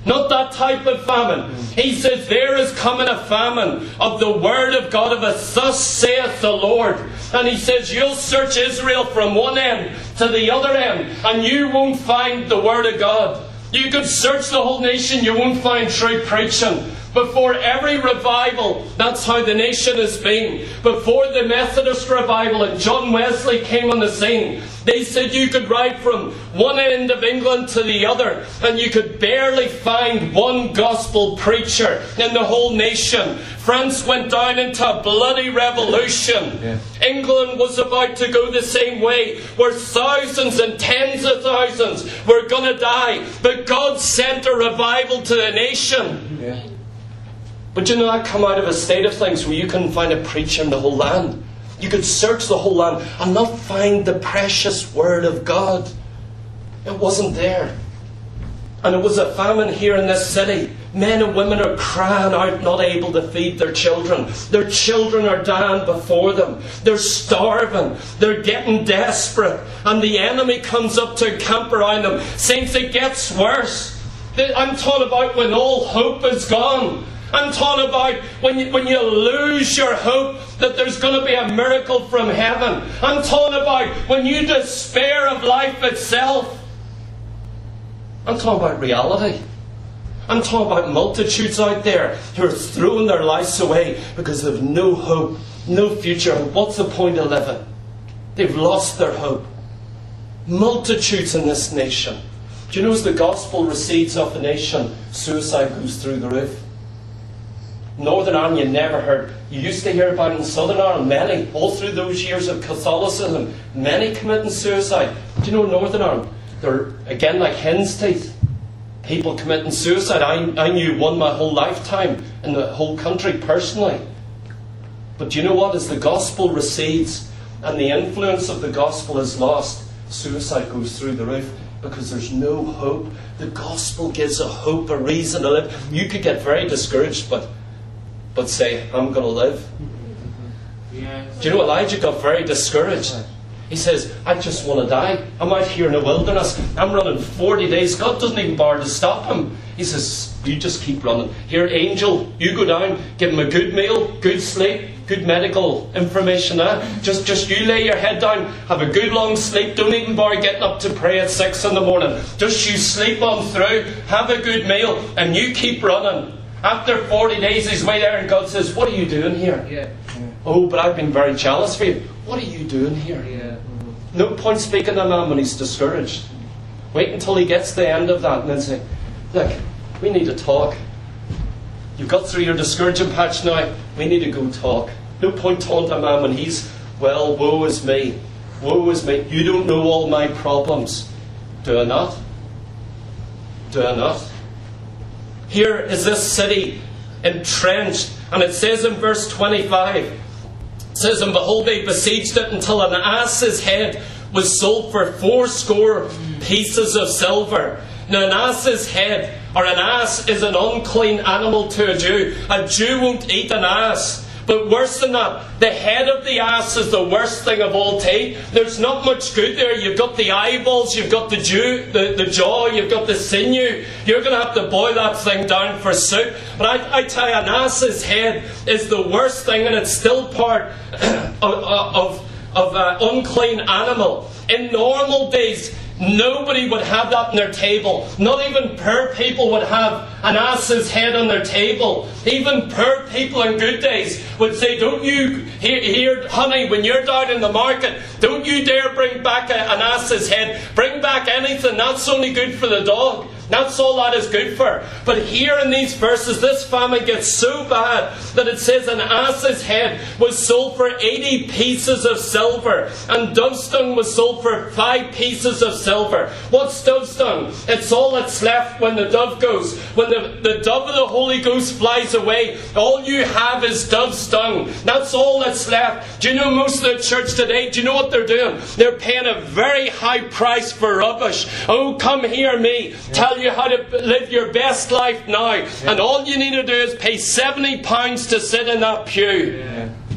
Not that type of famine. He says, there is coming a famine of the Word of God, of a thus saith the Lord. And he says, you'll search Israel from one end to the other end, and you won't find the Word of God. You could search the whole nation, you won't find true preaching. Before every revival, that's how the nation has been. Before the Methodist revival and John Wesley came on the scene, they said you could ride from one end of England to the other and you could barely find one gospel preacher in the whole nation. France went down into a bloody revolution. Yeah. England was about to go the same way, where thousands and tens of thousands were going to die. But God sent a revival to the nation. Yeah. But you know, I come out of a state of things where you couldn't find a preacher in the whole land. You could search the whole land and not find the precious Word of God. It wasn't there. And it was a famine here in this city. Men and women are crying out, not able to feed their children. Their children are dying before them. They're starving. They're getting desperate. And the enemy comes up to camp around them. Saints, it gets worse. I'm talking about when all hope is gone. I'm talking about when you, when you lose your hope that there's going to be a miracle from heaven. I'm talking about when you despair of life itself. I'm talking about reality. I'm talking about multitudes out there who are throwing their lives away because they have no hope, no future. What's the point of living? They've lost their hope. Multitudes in this nation. Do you know as the gospel recedes off the nation, suicide goes through the roof? Northern Ireland, you never heard. You used to hear about it in Southern Ireland, many, all through those years of Catholicism, many committing suicide. Do you know Northern Ireland? They're, again, like hen's teeth. People committing suicide. I, I knew one my whole lifetime in the whole country personally. But do you know what? As the gospel recedes and the influence of the gospel is lost, suicide goes through the roof. Because there's no hope. The gospel gives a hope, a reason to live. You could get very discouraged, but but say, I'm going to live. Yeah. Do you know Elijah got very discouraged? He says, I just want to die. I'm out here in the wilderness. I'm running forty days. God doesn't even bother to stop him. He says, you just keep running. Here, angel, you go down, give him a good meal, good sleep, good medical information. Eh? Just, just you lay your head down, have a good long sleep. Don't even bother getting up to pray at six in the morning. Just you sleep on through, have a good meal, and you keep running. After forty days, he's way there, and God says, what are you doing here? Yeah. Yeah. Oh, but I've been very jealous for you. What are you doing here? Yeah. Mm-hmm. No point speaking to a man when he's discouraged. Wait until he gets to the end of that and then say, look, we need to talk. You've got through your discouraging patch now. We need to go talk. No point talking to a man when he's, well, woe is me. Woe is me. You don't know all my problems. Do I not? Do I not? Here is this city entrenched. And it says in verse twenty-five, it says, and behold, they besieged it until an ass's head was sold for fourscore pieces of silver. Now an ass's head, or an ass, is an unclean animal to a Jew. A Jew won't eat an ass. But worse than that, the head of the ass is the worst thing of all to eat. There's not much good there. You've got the eyeballs, you've got the, Jew, the, the jaw, you've got the sinew. You're going to have to boil that thing down for soup. But I, I tell you, an ass's head is the worst thing, and it's still part of, of, of an unclean animal. In normal days, nobody would have that on their table. Not even poor people would have an ass's head on their table. Even poor people in good days would say, don't you, here, here honey, when you're down in the market, don't you dare bring back a, an ass's head. Bring back anything. That's only good for the dog. That's all that is good for. But here in these verses, this famine gets so bad that it says an ass's head was sold for eighty pieces of silver, and dove's dung was sold for five pieces of silver. What's dove's dung? It's all that's left when the dove goes. When the, the dove of the Holy Ghost flies away, all you have is dove's dung. That's all that's left. Do you know most of the church today, do you know what they're doing? They're paying a very high price for rubbish. Oh, come hear me. Tell you how to live your best life now. And all you need to do is pay seventy pounds to sit in that pew.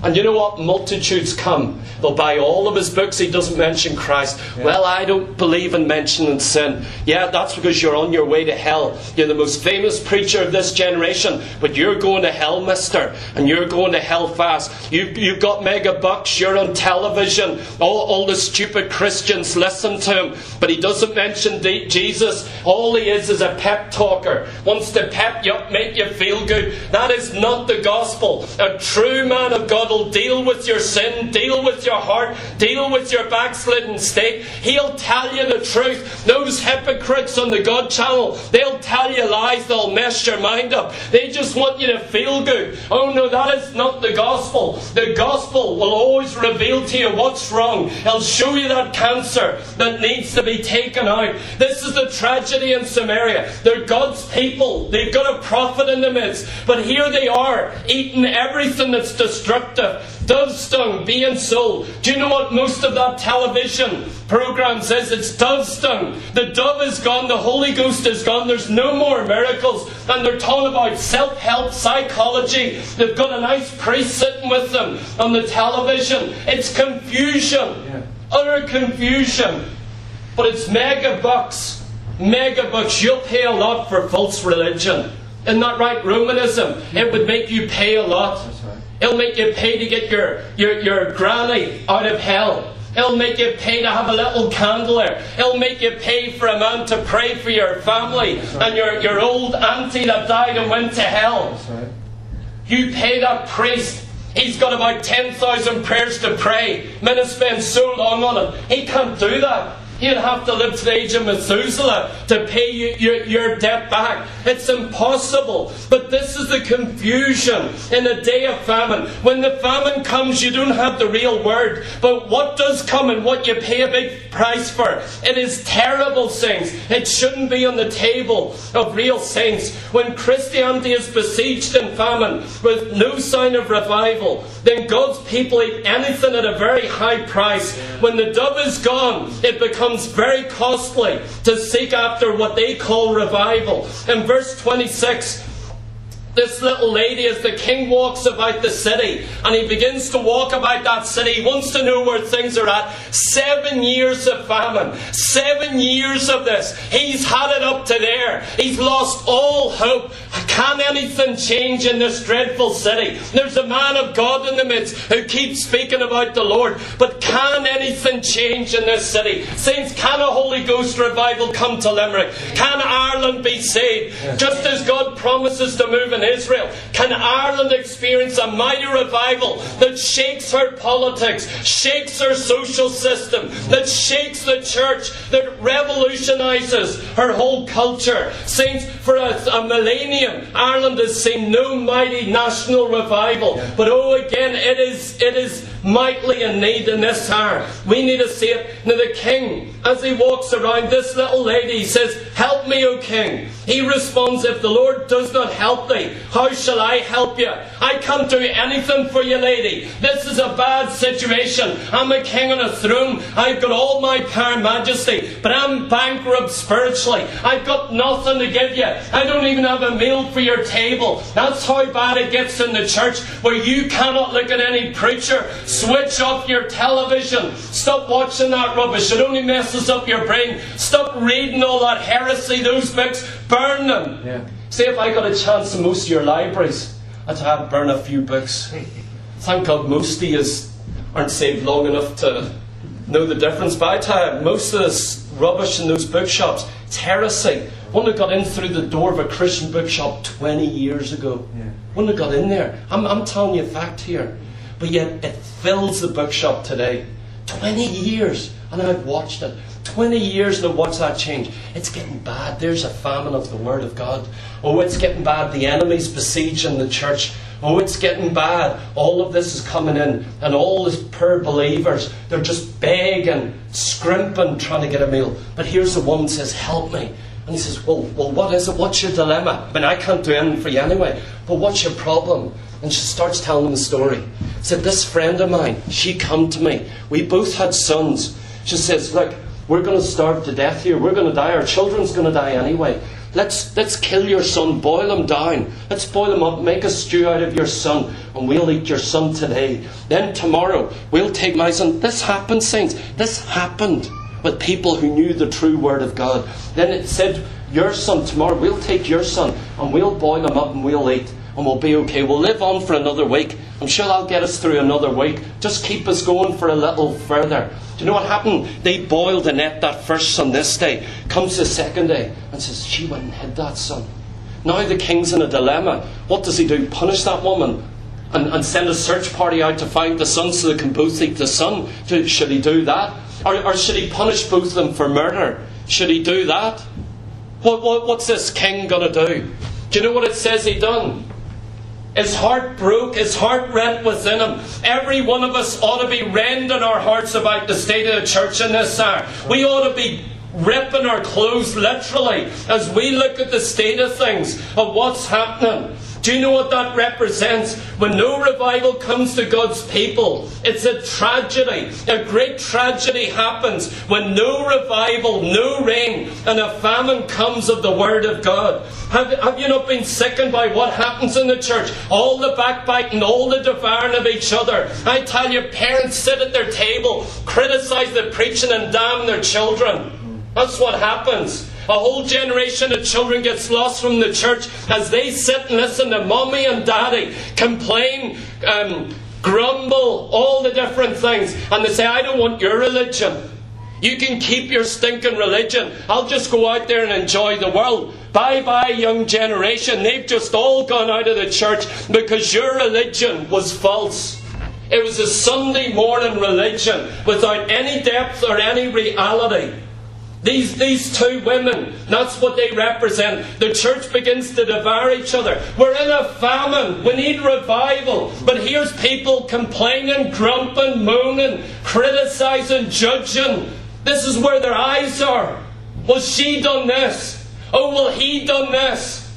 And you know what? Multitudes come. They'll buy all of his books. He doesn't mention Christ. Yeah. Well, I don't believe in mentioning sin. Yeah, that's because you're on your way to hell. You're the most famous preacher of this generation, but you're going to hell, mister. And you're going to hell fast. You, you've got mega bucks. You're on television. All, all the stupid Christians listen to him. But he doesn't mention de- Jesus. All he is is a pep talker. Wants to pep you up, make you feel good. That is not the gospel. A true man of God will deal with your sin, deal with your heart, deal with your backslidden state. He'll tell you the truth. Those hypocrites on the God channel, they'll tell you lies, they'll mess your mind up. They just want you to feel good. Oh no, that is not the gospel. The gospel will always reveal to you what's wrong. It'll show you that cancer that needs to be taken out. This is the tragedy in Samaria. They're God's people. They've got a prophet in the midst. But here they are, eating everything that's destructive. Dove stung, being sold. Do you know what most of that television program says? It's dove stung. The dove is gone. The Holy Ghost is gone. There's no more miracles. And they're talking about self-help, psychology. They've got a nice priest sitting with them on the television. It's confusion. Yeah. Utter confusion. But it's mega bucks. Mega bucks. You'll pay a lot for false religion. Isn't that right? Romanism. It would make you pay a lot. That's right. It'll make you pay to get your, your, your granny out of hell. It'll make you pay to have a little candle there. It'll make you pay for a man to pray for your family right. and your, your old auntie that died and went to hell. That's right. You pay that priest. He's got about ten thousand prayers to pray. Men have spent so long on it. He can't do that. You'd have to live to the age of Methuselah to pay you, your, your debt back. It's impossible. But this is the confusion in a day of famine. When the famine comes, you don't have the real word. But what does come and what you pay a big price for, it is terrible things. It shouldn't be on the table of real saints. When Christianity is besieged in famine with no sign of revival, then God's people eat anything at a very high price. When the dove is gone, it becomes very costly to seek after what they call revival. In verse twenty-six, this little lady, as the king walks about the city, and he begins to walk about that city, he wants to know where things are at. Seven years of famine. Seven years of this. He's had it up to there. He's lost all hope. Can anything change in this dreadful city? There's a man of God in the midst who keeps speaking about the Lord. But can anything change in this city? Saints, can a Holy Ghost revival come to Limerick? Can Ireland be saved? Just as God promises to move in Israel, can Ireland experience a mighty revival that shakes her politics, shakes her social system, that shakes the church, that revolutionises her whole culture? Saints, for a, a millennium, Ireland has seen no mighty national revival. But oh, again, it is it is mightily in need in this hour. We need to see it. Now the king, as he walks around, this little lady, he says, "Help me, O king." He responds, "If the Lord does not help thee, how shall I help you? I can't do anything for you, lady. This is a bad situation. I'm a king on a throne. I've got all my power and majesty, but I'm bankrupt spiritually. I've got nothing to give you. I don't even have a meal for your table." That's how bad it gets in the church, where you cannot look at any preacher. Switch off your television. Stop watching that rubbish. It only messes up your brain. Stop reading all that heresy, those books. Burn them. Yeah. See, if I got a chance in most of your libraries, I'd have burn a few books. Thank God most of you aren't saved long enough to know the difference. But I tell you, most of this rubbish in those bookshops, it's heresy. One that got in through the door of a Christian bookshop twenty years ago. Yeah. One that got in there. I'm, I'm telling you a fact here. But yet it fills the bookshop today. twenty years. And I've watched it. twenty years now, what's that change? It's getting bad. There's a famine of the Word of God. Oh, it's getting bad. The enemy's besieging the church. Oh, it's getting bad. All of this is coming in. And all these poor believers, they're just begging, scrimping, trying to get a meal. But here's the one who says, "Help me." And he says, well, well, what is it? What's your dilemma? I mean, I can't do anything for you anyway. But what's your problem? And she starts telling him the story. She said, "This friend of mine, she come to me. We both had sons." She says, "Look, we're going to starve to death here. We're going to die. Our children's going to die anyway. Let's, let's kill your son, boil him down. Let's boil him up, make a stew out of your son, and we'll eat your son today. Then tomorrow, we'll take my son. This happened, saints. This happened with people who knew the true word of God. Then it said, your son tomorrow, we'll take your son, and we'll boil him up, and we'll eat, and we'll be okay. We'll live on for another week. I'm sure that'll get us through another week. Just keep us going for a little further. Do you know what happened? They boiled and ate that first son this day. Comes the second day and says, she went and hid that son. Now the king's in a dilemma. What does he do? Punish that woman and, and send a search party out to find the son so they can both eat the son? Should he do that? Or, or should he punish both of them for murder? Should he do that? What, what, what's this king going to do? Do you know what it says he done? His heart broke, his heart rent within him. Every one of us ought to be rending our hearts about the state of the church in this hour. We ought to be ripping our clothes literally as we look at the state of things, of what's happening. Do you know what that represents? When no revival comes to God's people, it's a tragedy. A great tragedy happens when no revival, no rain, and a famine comes of the Word of God. Have, have you not been sickened by what happens in the church? All the backbiting, all the devouring of each other. I tell you, parents sit at their table, criticise the preaching and damn their children. That's what happens. A whole generation of children gets lost from the church as they sit and listen to mommy and daddy complain, um, grumble, all the different things. And they say, I don't want your religion. You can keep your stinking religion. I'll just go out there and enjoy the world. Bye-bye, young generation. They've just all gone out of the church because your religion was false. It was a Sunday morning religion without any depth or any reality. These, these two women, that's what they represent. The church begins to devour each other. We're in a famine. We need revival. But here's people complaining, grumping, moaning, criticising, judging. This is where their eyes are. Well, she done this. Oh, well, he done this.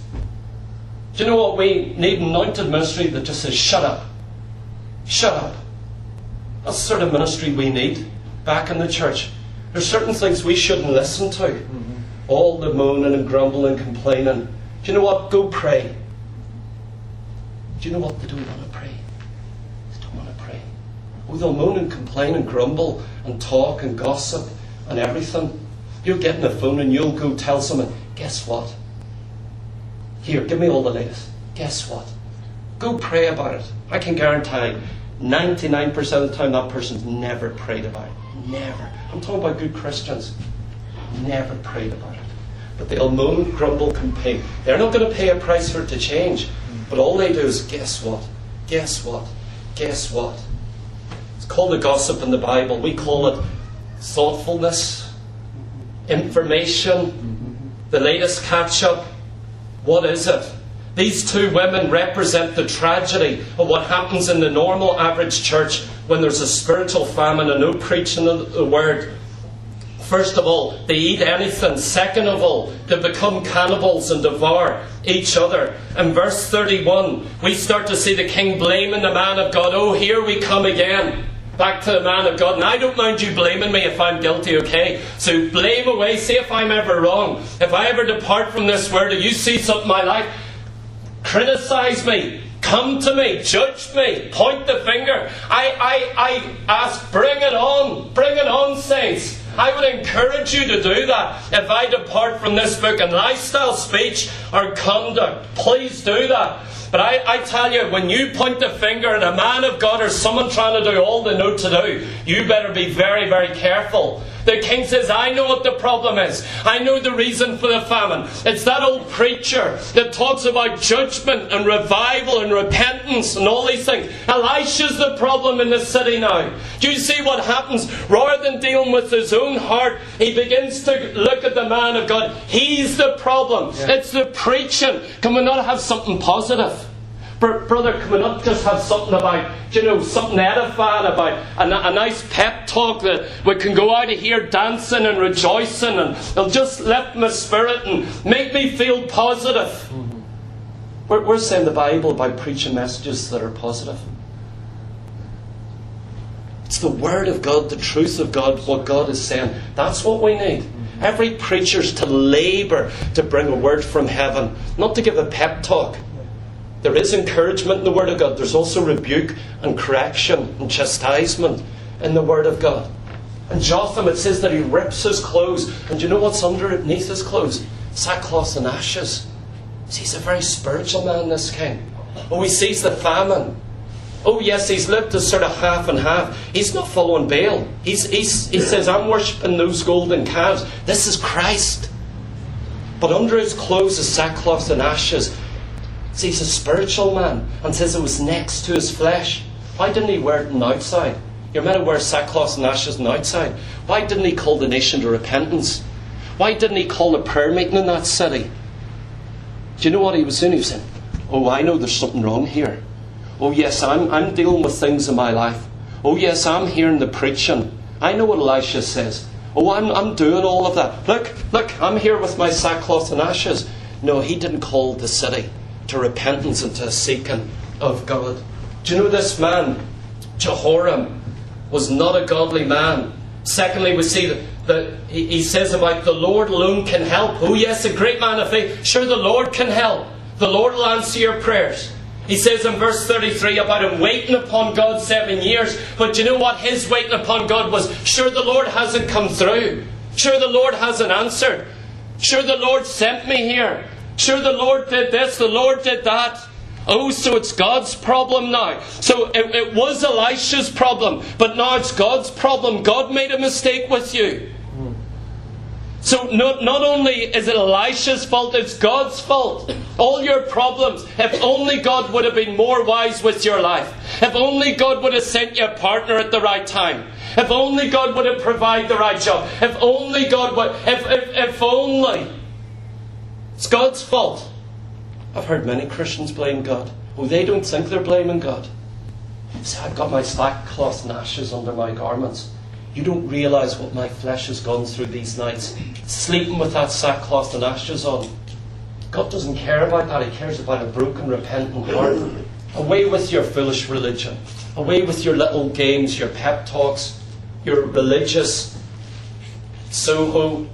Do you know what we need? Anointed ministry that just says, shut up. Shut up. That's the sort of ministry we need back in the church. There's certain things we shouldn't listen to. Mm-hmm. All the moaning and grumbling and complaining. Do you know what? Go pray. Do you know what? They don't want to pray. They don't want to pray. Oh, they'll moan and complain and grumble and talk and gossip and everything. You'll get on the phone and you'll go tell someone, guess what? Here, give me all the latest. Guess what? Go pray about it. I can guarantee ninety-nine percent of the time that person's never prayed about it. Never. I'm talking about good Christians. Never prayed about it. But they'll moan, grumble, complain. They're not going to pay a price for it to change. But all they do is, guess what? Guess what? Guess what? It's called the gossip in the Bible. We call it thoughtfulness, information, the latest catch-up. What is it? These two women represent the tragedy of what happens in the normal average church when there's a spiritual famine and no preaching of the word. First of all, they eat anything. Second of all, they become cannibals and devour each other. In verse thirty-one, we start to see the king blaming the man of God. Oh, here we come again. Back to the man of God. And I don't mind you blaming me if I'm guilty, okay? So blame away. See if I'm ever wrong. If I ever depart from this word, or you see something in my life, criticize me, come to me, judge me, point the finger. I, I, I ask, bring it on, bring it on, saints. I would encourage you to do that. If I depart from this book in lifestyle, speech or conduct, please do that. But I, I tell you, when you point the finger at a man of God or someone trying to do all they know to do, you better be very, very careful. The king says, I know what the problem is. I know the reason for the famine. It's that old preacher that talks about judgment and revival and repentance and all these things. Elisha's the problem in the city now. Do you see what happens? Rather than dealing with his own heart, he begins to look at the man of God. He's the problem. Yeah. It's the preaching. Can we not have something positive? Brother, can we not just have something about, you know, something edifying about a, a nice pep talk that we can go out of here dancing and rejoicing and it'll just lift my spirit and make me feel positive. Mm-hmm. We're, we're saying the Bible about preaching messages that are positive. It's the Word of God, the truth of God, what God is saying. That's what we need. Every preacher's to labour to bring a word from heaven, not to give a pep talk. There is encouragement in the Word of God. There's also rebuke and correction and chastisement in the Word of God. And Jotham, it says that he rips his clothes. And do you know what's underneath his clothes? Sackcloth and ashes. See, he's a very spiritual man, this king. Oh, he sees the famine. Oh, yes, he's lived as sort of half and half. He's not following Baal. He's, he's, he says, I'm worshipping those golden calves. This is Christ. But under his clothes is sackcloth and ashes. See, he's a spiritual man. And says it was next to his flesh. Why didn't he wear it on the outside? You're meant to wear sackcloth and ashes on the outside. Why didn't he call the nation to repentance? Why didn't he call a prayer meeting in that city? Do you know what he was doing? He was saying, oh, I know there's something wrong here. Oh, yes, I'm, I'm dealing with things in my life. Oh, yes, I'm hearing the preaching. I know what Elisha says. Oh, I'm, I'm doing all of that. Look, look, I'm here with my sackcloth and ashes. No, he didn't call the city to repentance and to a seeking of God. Do you know this man, Jehoram, was not a godly man? Secondly, we see that, that he, he says about the Lord alone can help. Oh yes, a great man of faith. Sure, the Lord can help. The Lord will answer your prayers. He says in verse thirty-three about him waiting upon God seven years. But do you know what his waiting upon God was? Sure, the Lord hasn't come through. Sure, the Lord hasn't answered. Sure, the Lord sent me here. Sure, the Lord did this, the Lord did that. Oh, so it's God's problem now. So it, it was Elisha's problem, but now it's God's problem. God made a mistake with you. So not, not only is it Elisha's fault, it's God's fault. All your problems, if only God would have been more wise with your life. If only God would have sent you a partner at the right time. If only God would have provided the right job. If only God would... If, if, if only... It's God's fault. I've heard many Christians blame God. Oh, they don't think they're blaming God. Say, I've got my sackcloth and ashes under my garments. You don't realise what my flesh has gone through these nights, sleeping with that sackcloth and ashes on. God doesn't care about that. He cares about a broken, repentant heart. Away with your foolish religion. Away with your little games, your pep talks, your religious Soho.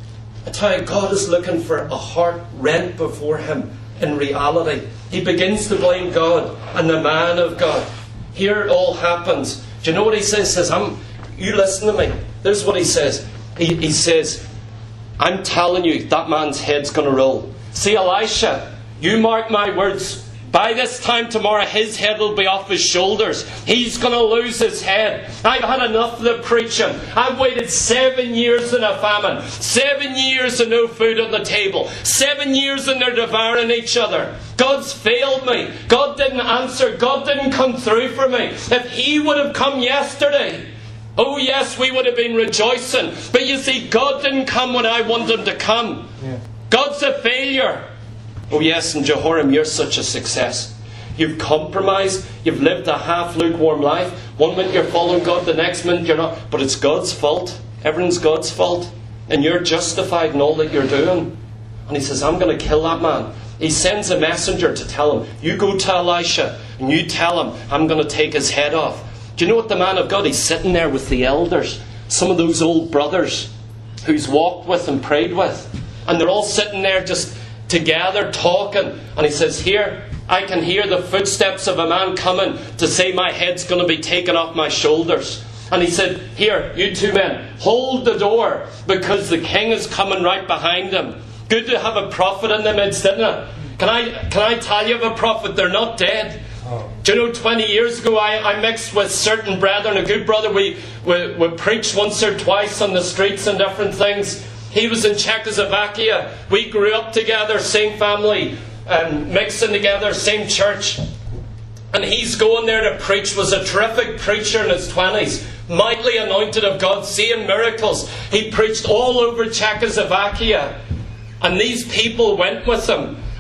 I tell you, God is looking for a heart rent before Him in reality. He begins to blame God and the man of God. Here it all happens. Do you know what he says? He says, I'm, you listen to me. This is what he says. He, he says, I'm telling you, that man's head's going to roll. See, Elisha, you mark my words. By this time tomorrow, his head will be off his shoulders. He's going to lose his head. I've had enough of the preaching. I've waited seven years in a famine. Seven years and no food on the table. Seven years and they're devouring each other. God's failed me. God didn't answer. God didn't come through for me. If He would have come yesterday, oh yes, we would have been rejoicing. But you see, God didn't come when I wanted Him to come. Yeah. God's a failure. Oh yes, and Jehoram, you're such a success. You've compromised. You've lived a half lukewarm life. One minute you're following God, the next minute you're not. But it's God's fault. Everything's God's fault. And you're justified in all that you're doing. And He says, I'm going to kill that man. He sends a messenger to tell him, you go to Elisha and you tell him, I'm going to take his head off. Do you know what the man of God? He's sitting there with the elders. Some of those old brothers who's walked with and prayed with. And they're all sitting there just together talking, and he says, here, I can hear the footsteps of a man coming to say my head's going to be taken off my shoulders. And he said, here, you two men, hold the door, because the king is coming right behind him. Good to have a prophet in the midst, isn't it? Can I, can I tell you of a prophet? They're not dead. Oh. Do you know, twenty years ago I, I mixed with certain brethren, a good brother. We, we, we preached once or twice on the streets and different things. He was in Czechoslovakia. We grew up together, same family, um, mixing together, same church. And he's going there to preach. Was a terrific preacher in his twenties. Mightily anointed of God, seeing miracles. He preached all over Czechoslovakia. And these people went with him.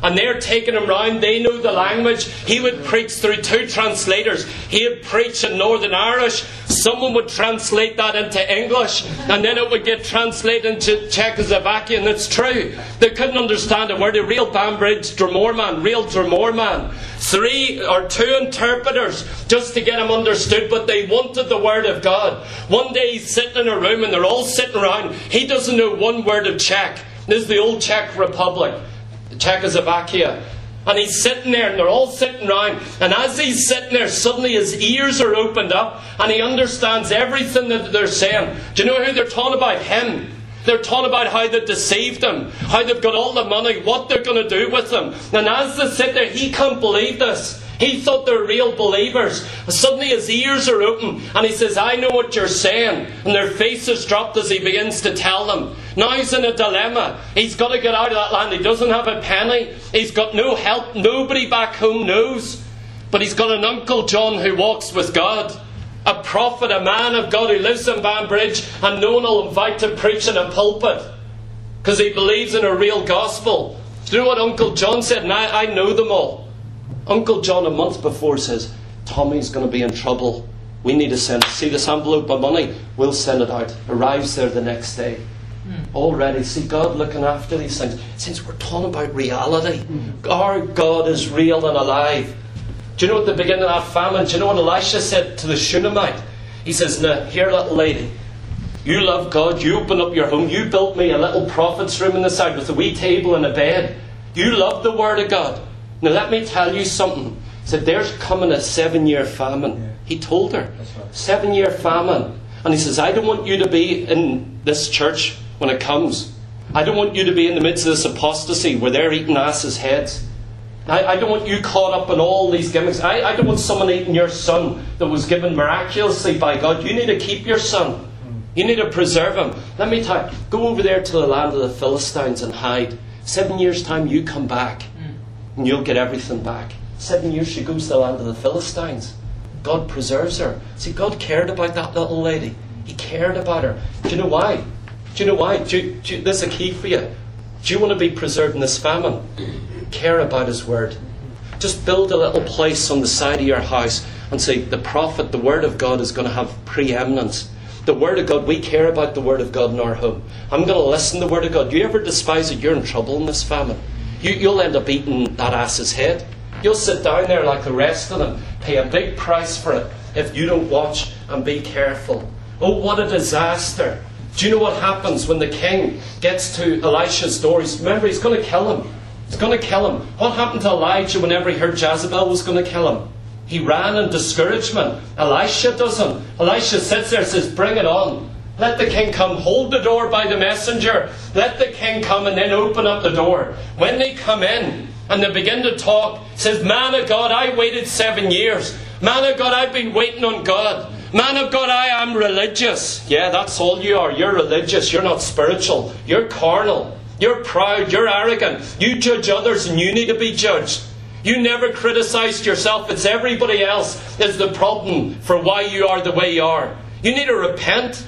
And they're taking him round. They know the language. He would preach through two translators. He would preach in Northern Irish. Someone would translate that into English. And then it would get translated into Czechoslovakian. And it's true. They couldn't understand a word. A real Banbridge Dromore man. Real Dromore man. Three or two interpreters just to get him understood. But they wanted the Word of God. One day he's sitting in a room and they're all sitting around. He doesn't know one word of Czech. This is the old Czech Republic. Czechoslovakia. And he's sitting there and they're all sitting round. And as he's sitting there, suddenly his ears are opened up and he understands everything that they're saying. Do you know who they're talking about? Him. They're talking about how they deceived him, how they've got all the money, what they're going to do with him. And as they sit there, he can't believe this. He thought they were real believers. Suddenly his ears are open and he says, I know what you're saying. And their faces dropped as he begins to tell them. Now he's in a dilemma. He's got to get out of that land. He doesn't have a penny. He's got no help. Nobody back home knows. But he's got an Uncle John who walks with God. A prophet, a man of God who lives in Banbridge, and no one will invite to preach in a pulpit because he believes in a real gospel. Do you know what Uncle John said? And I, I know them all. Uncle John a month before says, Tommy's going to be in trouble. We need to send, see this envelope of money? We'll send it out. Arrives there the next day. Mm. Already, see God looking after these things. Since we're talking about reality, mm. our God is real and alive. Do you know at the beginning of that famine, do you know what Elisha said to the Shunammite? He says, now, here little lady, you love God, you open up your home, you built me a little prophet's room in the side with a wee table and a bed. You love the Word of God. Now let me tell you something. He said, there's coming a seven-year famine. Yeah. He told her. Right. Seven-year famine. And he says, I don't want you to be in this church when it comes. I don't want you to be in the midst of this apostasy where they're eating asses' heads. I, I don't want you caught up in all these gimmicks. I, I don't want someone eating your son that was given miraculously by God. You need to keep your son. You need to preserve him. Let me tell you, go over there to the land of the Philistines and hide. Seven years' time you come back and you'll get everything back. Seven years she goes to the land of the Philistines. God preserves her. See, God cared about that little lady. He cared about her. Do you know why? Do you know why? Do you, do you, this is a key for you. Do you want to be preserved in this famine? Care about His Word. Just build a little place on the side of your house and say, the prophet, the Word of God is going to have preeminence. The Word of God, we care about the Word of God in our home. I'm going to listen to the Word of God. You ever despise it? You're in trouble in this famine. You, you'll end up eating that ass's head. You'll sit down there like the rest of them, pay a big price for it if you don't watch and be careful. Oh, what a disaster. Do you know what happens when the king gets to Elisha's door? He's, remember, he's going to kill him. He's going to kill him. What happened to Elijah whenever he heard Jezebel was going to kill him? He ran in discouragement. Elisha doesn't. Elisha sits there and says, bring it on. Let the king come. Hold the door by the messenger. Let the king come and then open up the door. When they come in and they begin to talk, says, man of God, I waited seven years. Man of God, I've been waiting on God. Man of God, I am religious. Yeah, that's all you are. You're religious. You're not spiritual. You're carnal. You're proud. You're arrogant. You judge others and you need to be judged. You never criticised yourself. It's everybody else is the problem for why you are the way you are. You need to repent.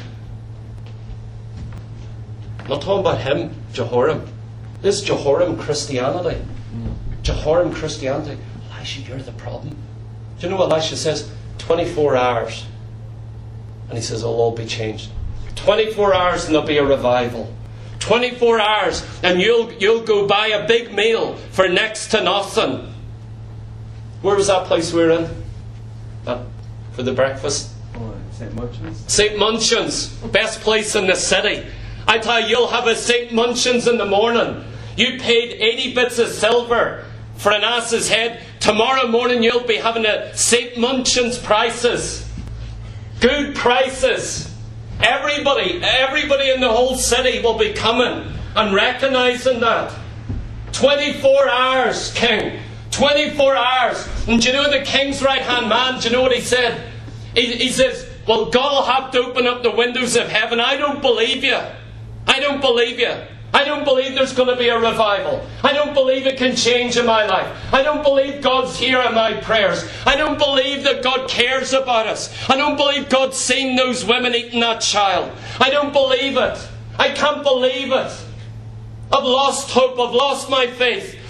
I'm not talking about him, Jehoram. This is Jehoram Christianity. Jehoram Christianity. Elisha, you're the problem. Do you know what Elisha says? twenty-four hours. And he says, it'll all be changed. twenty-four hours and there'll be a revival. twenty-four hours and you'll you'll go buy a big meal for next to nothing. Where was that place we were in? That, for the breakfast? Oh, Saint Munchin's. Saint Munchin's. Best place in the city. I tell you, you'll have a Saint Munchin's in the morning. You paid eighty bits of silver for an ass's head. Tomorrow morning you'll be having a Saint Munchin's prices. Good prices. Everybody, everybody in the whole city will be coming and recognising that. twenty-four hours, King. twenty-four hours. And do you know the king's right-hand man, do you know what he said? He, he says, well, God will have to open up the windows of heaven. I don't believe you. I don't believe you. I don't believe there's going to be a revival. I don't believe it can change in my life. I don't believe God's hearing my prayers. I don't believe that God cares about us. I don't believe God's seen those women eating that child. I don't believe it. I can't believe it. I've lost hope. I've lost my faith.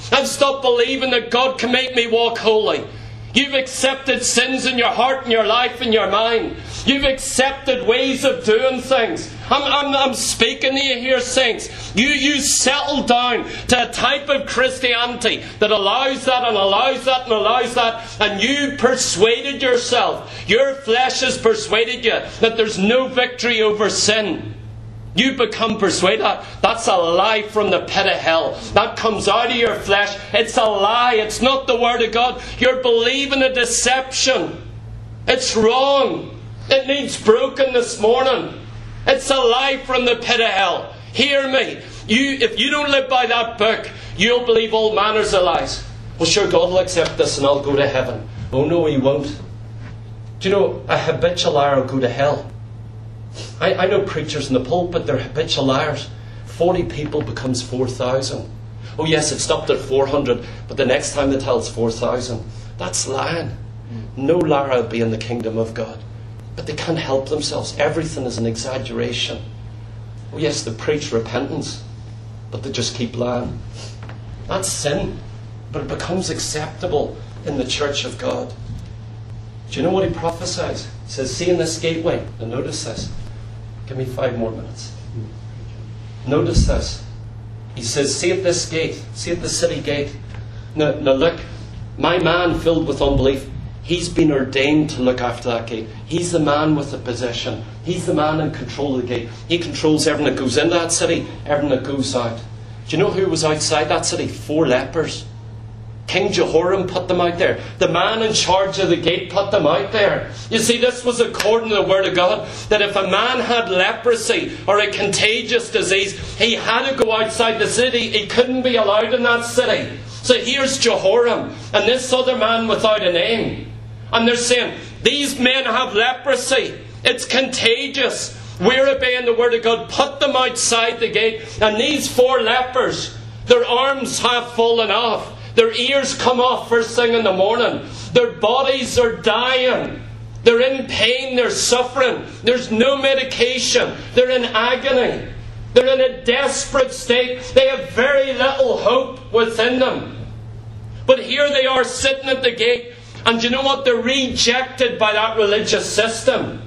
I've stopped believing that God can make me walk holy. You've accepted sins in your heart and your life and your mind. You've accepted ways of doing things. I'm, I'm, I'm speaking to you here, saints. You, you settle down to a type of Christianity that allows that and allows that and allows that, and you persuaded yourself, your flesh has persuaded you that there's no victory over sin. You become persuaded. That's a lie from the pit of hell. That comes out of your flesh. It's a lie. It's not the Word of God. You're believing a deception. It's wrong. It needs broken this morning. It's a lie from the pit of hell. Hear me. You, if you don't live by that book, you'll believe all manners of lies. Well, sure, God will accept this and I'll go to heaven. Oh no, He won't. Do you know, a habitual liar will go to hell. I, I know preachers in the pulpit, they're habitual liars. forty people becomes four thousand. Oh yes, it stopped at four hundred, but the next time they tell it's four thousand. That's lying. No liar will be in the kingdom of God. But they can't help themselves. Everything is an exaggeration. Oh yes, they preach repentance, but they just keep lying. That's sin, but it becomes acceptable in the church of God. Do you know what he prophesies? He says, see in this gateway. Now notice this. Give me five more minutes. Notice this. He says, see at this gate. See at the city gate. Now, now look, my man filled with unbelief, he's been ordained to look after that gate. He's the man with the possession. He's the man in control of the gate. He controls everything that goes into that city, everything that goes out. Do you know who was outside that city? Four lepers. King Jehoram put them out there. The man in charge of the gate put them out there. You see, this was according to the Word of God, that if a man had leprosy or a contagious disease, he had to go outside the city. He couldn't be allowed in that city. So here's Jehoram and this other man without a name. And they're saying, these men have leprosy. It's contagious. We're obeying the Word of God. Put them outside the gate. And these four lepers, their arms have fallen off. Their ears come off first thing in the morning. Their bodies are dying. They're in pain. They're suffering. There's no medication. They're in agony. They're in a desperate state. They have very little hope within them. But here they are sitting at the gate. And you know what? They're rejected by that religious system.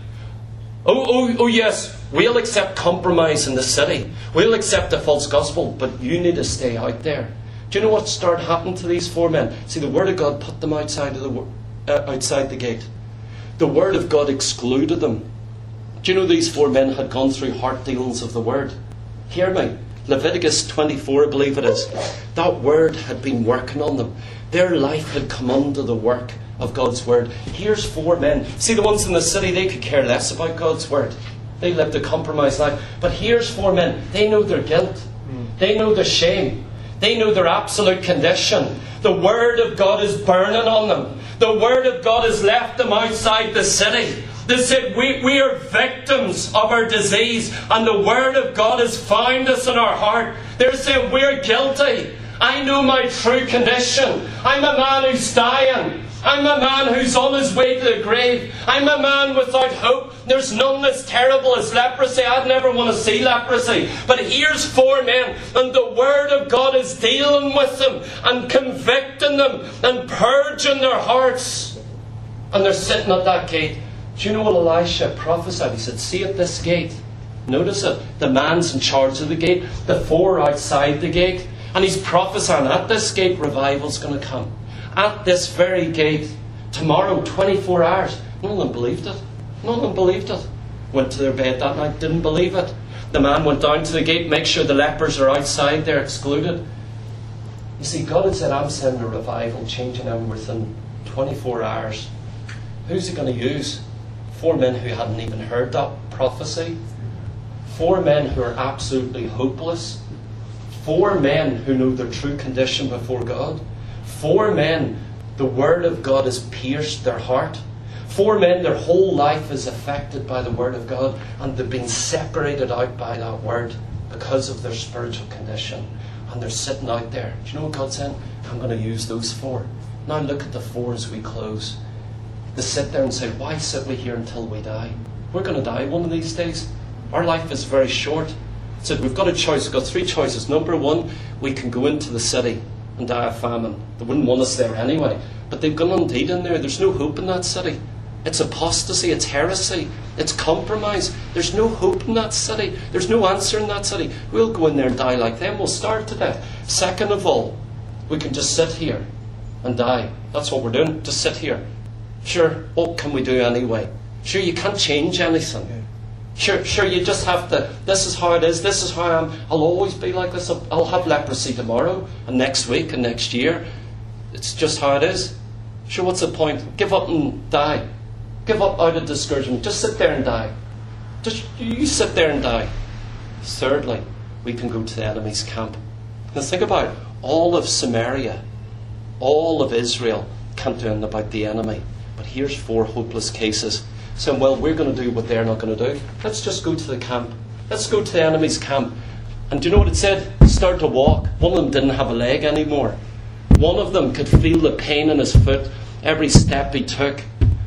Oh, oh, oh yes, we'll accept compromise in the city. We'll accept a false gospel. But you need to stay out there. Do you know what started happening to these four men? See, the Word of God put them outside of the uh, outside the gate. The Word of God excluded them. Do you know these four men had gone through heart dealings of the Word? Hear me. Leviticus twenty-four, I believe it is. That Word had been working on them. Their life had come under the work of God's Word. Here's four men. See, the ones in the city, they could care less about God's Word. They lived a compromised life. But here's four men. They know their guilt. They know their shame. They know their absolute condition. The Word of God is burning on them. The Word of God has left them outside the city. They said, we, we are victims of our disease, and the Word of God has found us in our heart. They're saying, we're guilty. I know my true condition. I'm a man who's dying. I'm a man who's on his way to the grave. I'm a man without hope. There's none as terrible as leprosy. I'd never want to see leprosy. But here's four men, and the Word of God is dealing with them and convicting them and purging their hearts. And they're sitting at that gate. Do you know what Elisha prophesied? He said, see at this gate. Notice it. The man's in charge of the gate. The four outside the gate. And he's prophesying at this gate revival's going to come. At this very gate. Tomorrow, twenty-four hours. None of them believed it. None of them believed it. Went to their bed that night, didn't believe it. The man went down to the gate, make sure the lepers are outside, they're excluded. You see, God had said, I'm sending a revival, changing them within twenty-four hours. Who's he going to use? Four men who hadn't even heard that prophecy. Four men who are absolutely hopeless. Four men who know their true condition before God. Four men, the Word of God has pierced their heart. Four men, their whole life is affected by the Word of God, and they've been separated out by that Word because of their spiritual condition. And they're sitting out there. Do you know what God's saying? I'm going to use those four. Now look at the four as we close. They sit there and say, why sit we here until we die? We're going to die one of these days. Our life is very short. He said, we've got a choice. We've got three choices. Number one, we can go into the city and die of famine. They wouldn't want us there anyway. But they've gone indeed in there. There's no hope in that city. It's apostasy, it's heresy, it's compromise. There's no hope in that city. There's no answer in that city. We'll go in there and die like them. We'll starve to death. Second of all, we can just sit here and die. That's what we're doing. Just sit here. Sure, what can we do anyway? Sure, you can't change anything. Sure, sure, you just have to, this is how it is, this is how I am. I'll always be like this. I'll, I'll have leprosy tomorrow, and next week, and next year. It's just how it is. Sure, what's the point? Give up and die. Give up out of discouragement. Just sit there and die. Just you sit there and die. Thirdly, we can go to the enemy's camp. Now think about it. All of Samaria, all of Israel can't do anything about the enemy. But here's four hopeless cases. Saying, well, we're going to do what they're not going to do. Let's just go to the camp. Let's go to the enemy's camp. And do you know what it said? He started to walk. One of them didn't have a leg anymore. One of them could feel the pain in his foot every step he took.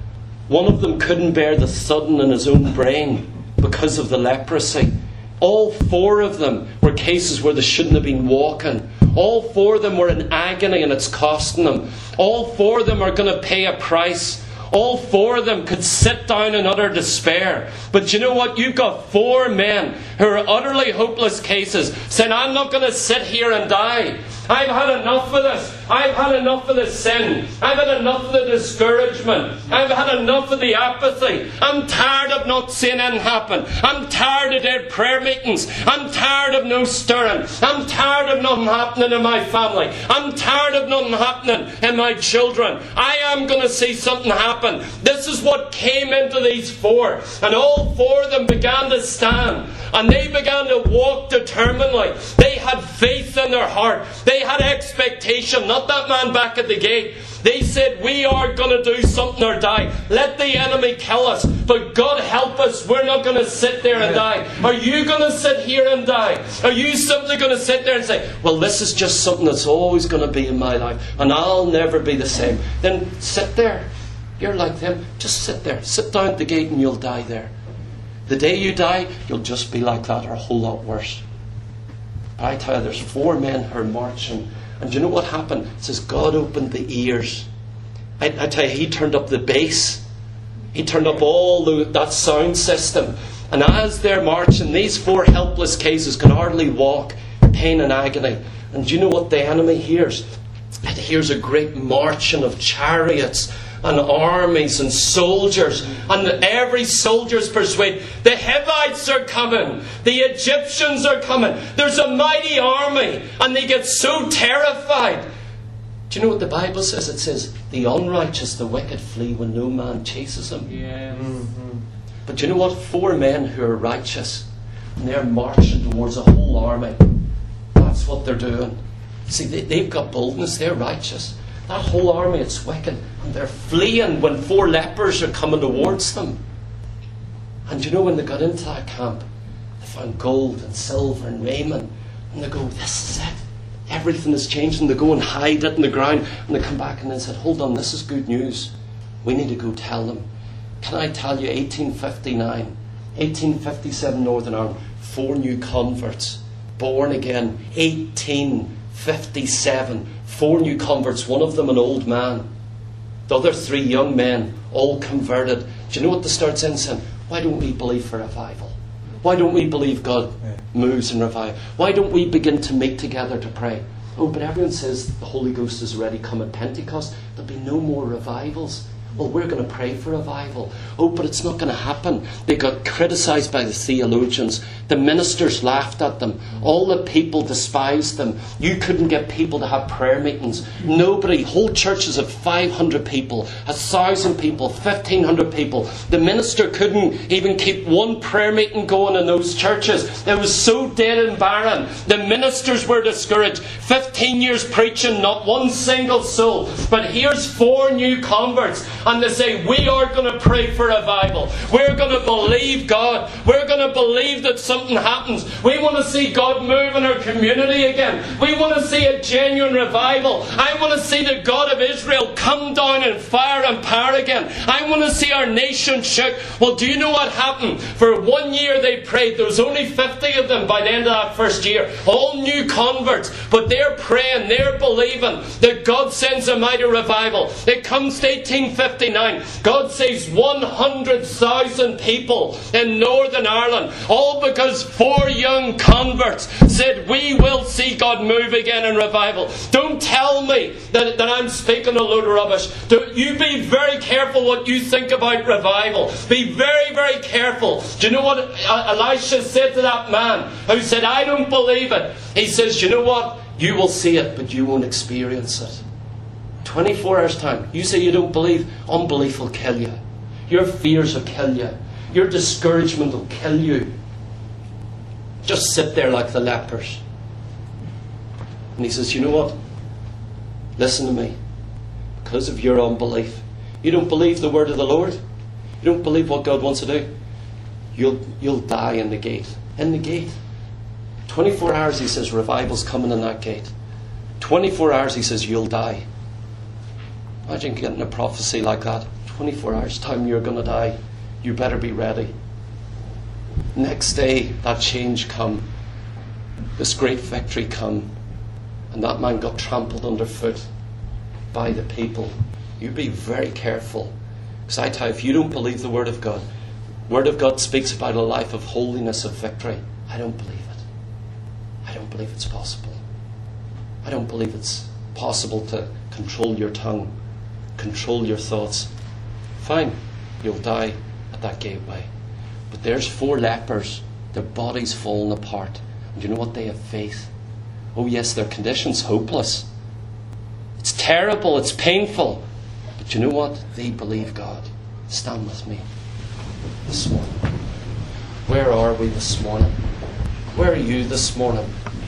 One of them couldn't bear the thudding in his own brain because of the leprosy. All four of them were cases where they shouldn't have been walking. All four of them were in agony and it's costing them. All four of them are going to pay a price. All four of them could sit down in utter despair. But you know what? You've got four men who are utterly hopeless cases saying, I'm not going to sit here and die. I've had enough of this. I've had enough of the sin. I've had enough of the discouragement. I've had enough of the apathy. I'm tired of not seeing anything happen. I'm tired of dead prayer meetings. I'm tired of no stirring. I'm tired of nothing happening in my family. I'm tired of nothing happening in my children. I am going to see something happen. This is what came into these four. And all four of them began to stand. And they began to walk determinedly. They had faith in their heart. They had expectation. Not that man back at the gate. They said, we are going to do something or die. Let the enemy kill us. But God help us. We're not going to sit there and die. Are you going to sit here and die? Are you simply going to sit there and say, well, this is just something that's always going to be in my life. And I'll never be the same. Then sit there. You're like them. Just sit there. Sit down at the gate and you'll die there. The day you die, you'll just be like that or a whole lot worse. But I tell you, there's four men who are marching. And do you know what happened? It says God opened the ears. I, I tell you, He turned up the bass. He turned up all the, that sound system. And as they're marching, these four helpless cases can hardly walk, pain and agony. And do you know what the enemy hears? It hears a great marching of chariots and armies and soldiers, and every soldier's persuaded. The Hivites are coming. The Egyptians are coming. There's a mighty army, and they get so terrified. Do you know what the Bible says? It says, the unrighteous, the wicked flee when no man chases them. Yes. Mm-hmm. But do you know what? Four men who are righteous, and they're marching towards a whole army. That's what they're doing. See, they, they've got boldness. They're righteous. That whole army, it's wicked. And they're fleeing when four lepers are coming towards them. And you know, when they got into that camp, they found gold and silver and raiment. And they go, this is it. Everything has changed. And they go and hide it in the ground. And they come back and they said, hold on, this is good news. We need to go tell them. Can I tell you, eighteen fifty-nine, eighteen fifty-seven Northern Ireland, four new converts, born again, eighteen fifty-seven, four new converts, one of them an old man, the other three young men, all converted. Do you know what they start saying? saying? Why don't we believe for revival? Why don't we believe God moves in revival? Why don't we begin to meet together to pray? Oh, but everyone says the Holy Ghost has already come at Pentecost. There'll be no more revivals. Well, we're going to pray for revival. Oh, but it's not going to happen. They got criticised by the theologians. The ministers laughed at them. All the people despised them. You couldn't get people to have prayer meetings. Nobody, whole churches of five hundred people, one thousand people, fifteen hundred people. The minister couldn't even keep one prayer meeting going in those churches. It was so dead and barren. The ministers were discouraged. fifteen years preaching, not one single soul. But here's four new converts. and they say, we are going to pray for revival. We're going to believe God. We're going to believe that something happens. We want to see God move in our community again. We want to see a genuine revival. I want to see the God of Israel come down in fire and power again. I want to see our nation shook. Well, do you know what happened? For one year they prayed. There was only fifty of them by the end of that first year. All new converts. But they're praying, they're believing that God sends a mighty revival. It comes to eighteen fifty-nine. God saves one hundred thousand people in Northern Ireland. All because four young converts said, we will see God move again in revival. Don't tell me that, that I'm speaking a load of rubbish. Do, you be very careful what you think about revival. Be very, very careful. Do you know what Elisha said to that man who said, I don't believe it? He says, you know what? You will see it, but you won't experience it. twenty-four hours time. You say you don't believe. Unbelief will kill you. Your fears will kill you. Your discouragement will kill you. Just sit there like the lepers. And he says, you know what? Listen to me. Because of your unbelief. You don't believe the word of the Lord. You don't believe what God wants to do. You'll, you'll die in the gate. In the gate. twenty-four hours, he says, revival's coming in that gate. twenty-four hours, he says, you'll die. Imagine getting a prophecy like that. twenty-four hours time you're going to die. You better be ready. Next day, that change come. This great victory come. And that man got trampled underfoot by the people. You be very careful. Because I tell you, if you don't believe the Word of God, Word of God speaks about a life of holiness, of victory. I don't believe it. I don't believe it's possible. I don't believe it's possible to control your tongue, control your thoughts. Fine, you'll die at that gateway. But there's four lepers, their bodies falling apart. And you know what? They have faith. Oh yes, their condition's hopeless. It's terrible, it's painful. But you know what? They believe God. Stand with me this morning. Where are we this morning? Where are you this morning?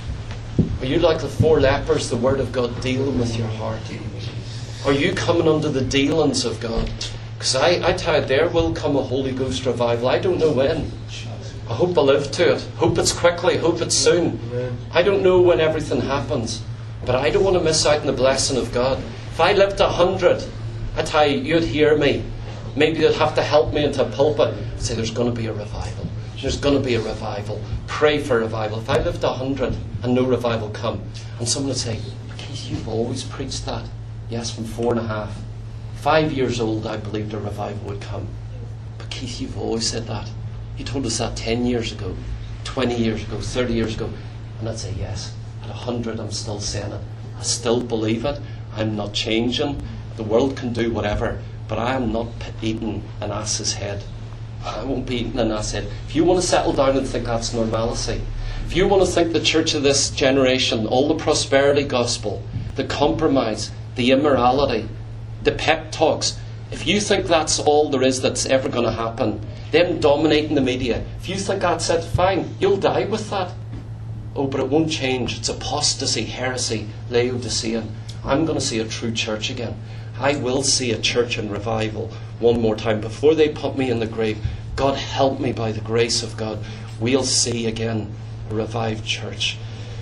Are you like the four lepers, the Word of God dealing with your heart? Are you coming under the dealings of God? Because I, I tell you, there will come a Holy Ghost revival. I don't know when. I hope I live to it. Hope it's quickly. Hope it's soon. I don't know when everything happens. But I don't want to miss out on the blessing of God. If I lived a hundred, I tell you, you'd hear me. Maybe you'd have to help me into a pulpit. I'd say there's going to be a revival. There's going to be a revival. Pray for revival. If I lived a hundred and no revival come, and someone would say, Keith, you've always preached that. Yes, from four and a half. Five years old, I believed a revival would come. But Keith, you've always said that. You told us that ten years ago, twenty years ago, thirty years ago. And I'd say, yes, at a hundred, I'm still saying it. I still believe it. I'm not changing. The world can do whatever, but I am not eating an ass's head. I won't be eating an ass's head. If you want to settle down and think that's normality, if you want to think the church of this generation, all the prosperity gospel, the compromise, the immorality, the pep talks, if you think that's all there is that's ever going to happen, them dominating the media, if you think that's it, fine, you'll die with that. Oh, but it won't change. It's apostasy, heresy, Laodicea. I'm going to see a true church again. I will see a church in revival one more time. Before they put me in the grave, God help me by the grace of God. We'll see again a revived church.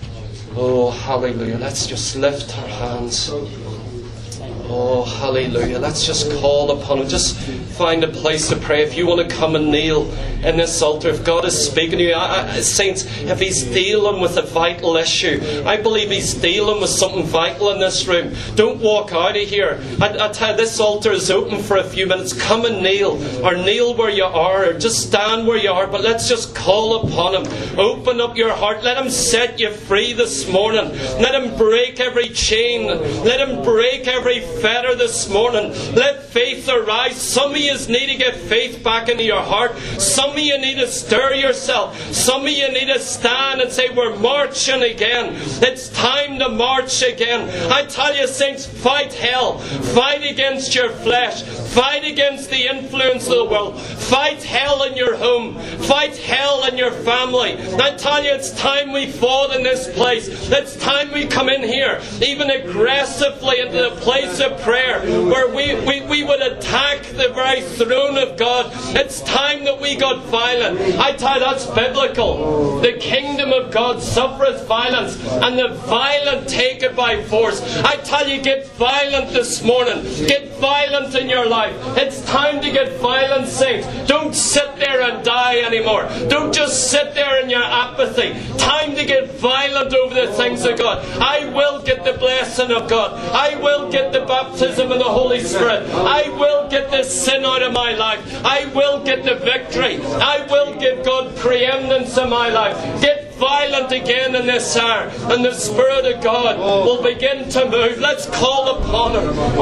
Oh, hallelujah. Let's just lift our hands. Oh, hallelujah. Let's just call upon Him. Just find a place to pray. If you want to come and kneel in this altar, if God is speaking to you, I, I, saints, if He's dealing with a vital issue, I believe He's dealing with something vital in this room. Don't walk out of here. I, I tell you, this altar is open for a few minutes. Come and kneel, or kneel where you are, or just stand where you are. But let's just call upon Him. Open up your heart. Let Him set you free this morning. Let Him break every chain. Let Him break every fetter this morning. Let faith arise. Some of you need to get faith back into your heart. Some of you need to stir yourself. Some of you need to stand and say, we're marching again. It's time to march again. I tell you, saints, fight hell. Fight against your flesh. Fight against the influence of the world. Fight hell in your home. Fight hell in your family. I tell you, it's time we fought in this place. It's time we come in here, even aggressively into the place of of prayer where we, we, we would attack the very throne of God. It's time that we got violent. I tell you, that's biblical. The kingdom of God suffereth violence, and the violent take it by force. I tell you, get violent this morning. Get violent in your life. It's time to get violent, saints. Don't sit there and die anymore. Don't just sit there in your apathy. Time to get violent over the things of God. I will get the blessing of God. I will get the baptism of the Holy Spirit. I will get the sin out of my life. I will get the victory. I will give God preeminence in my life. Get violent again in this hour, and the Spirit of God will begin to move. Let's call upon Him.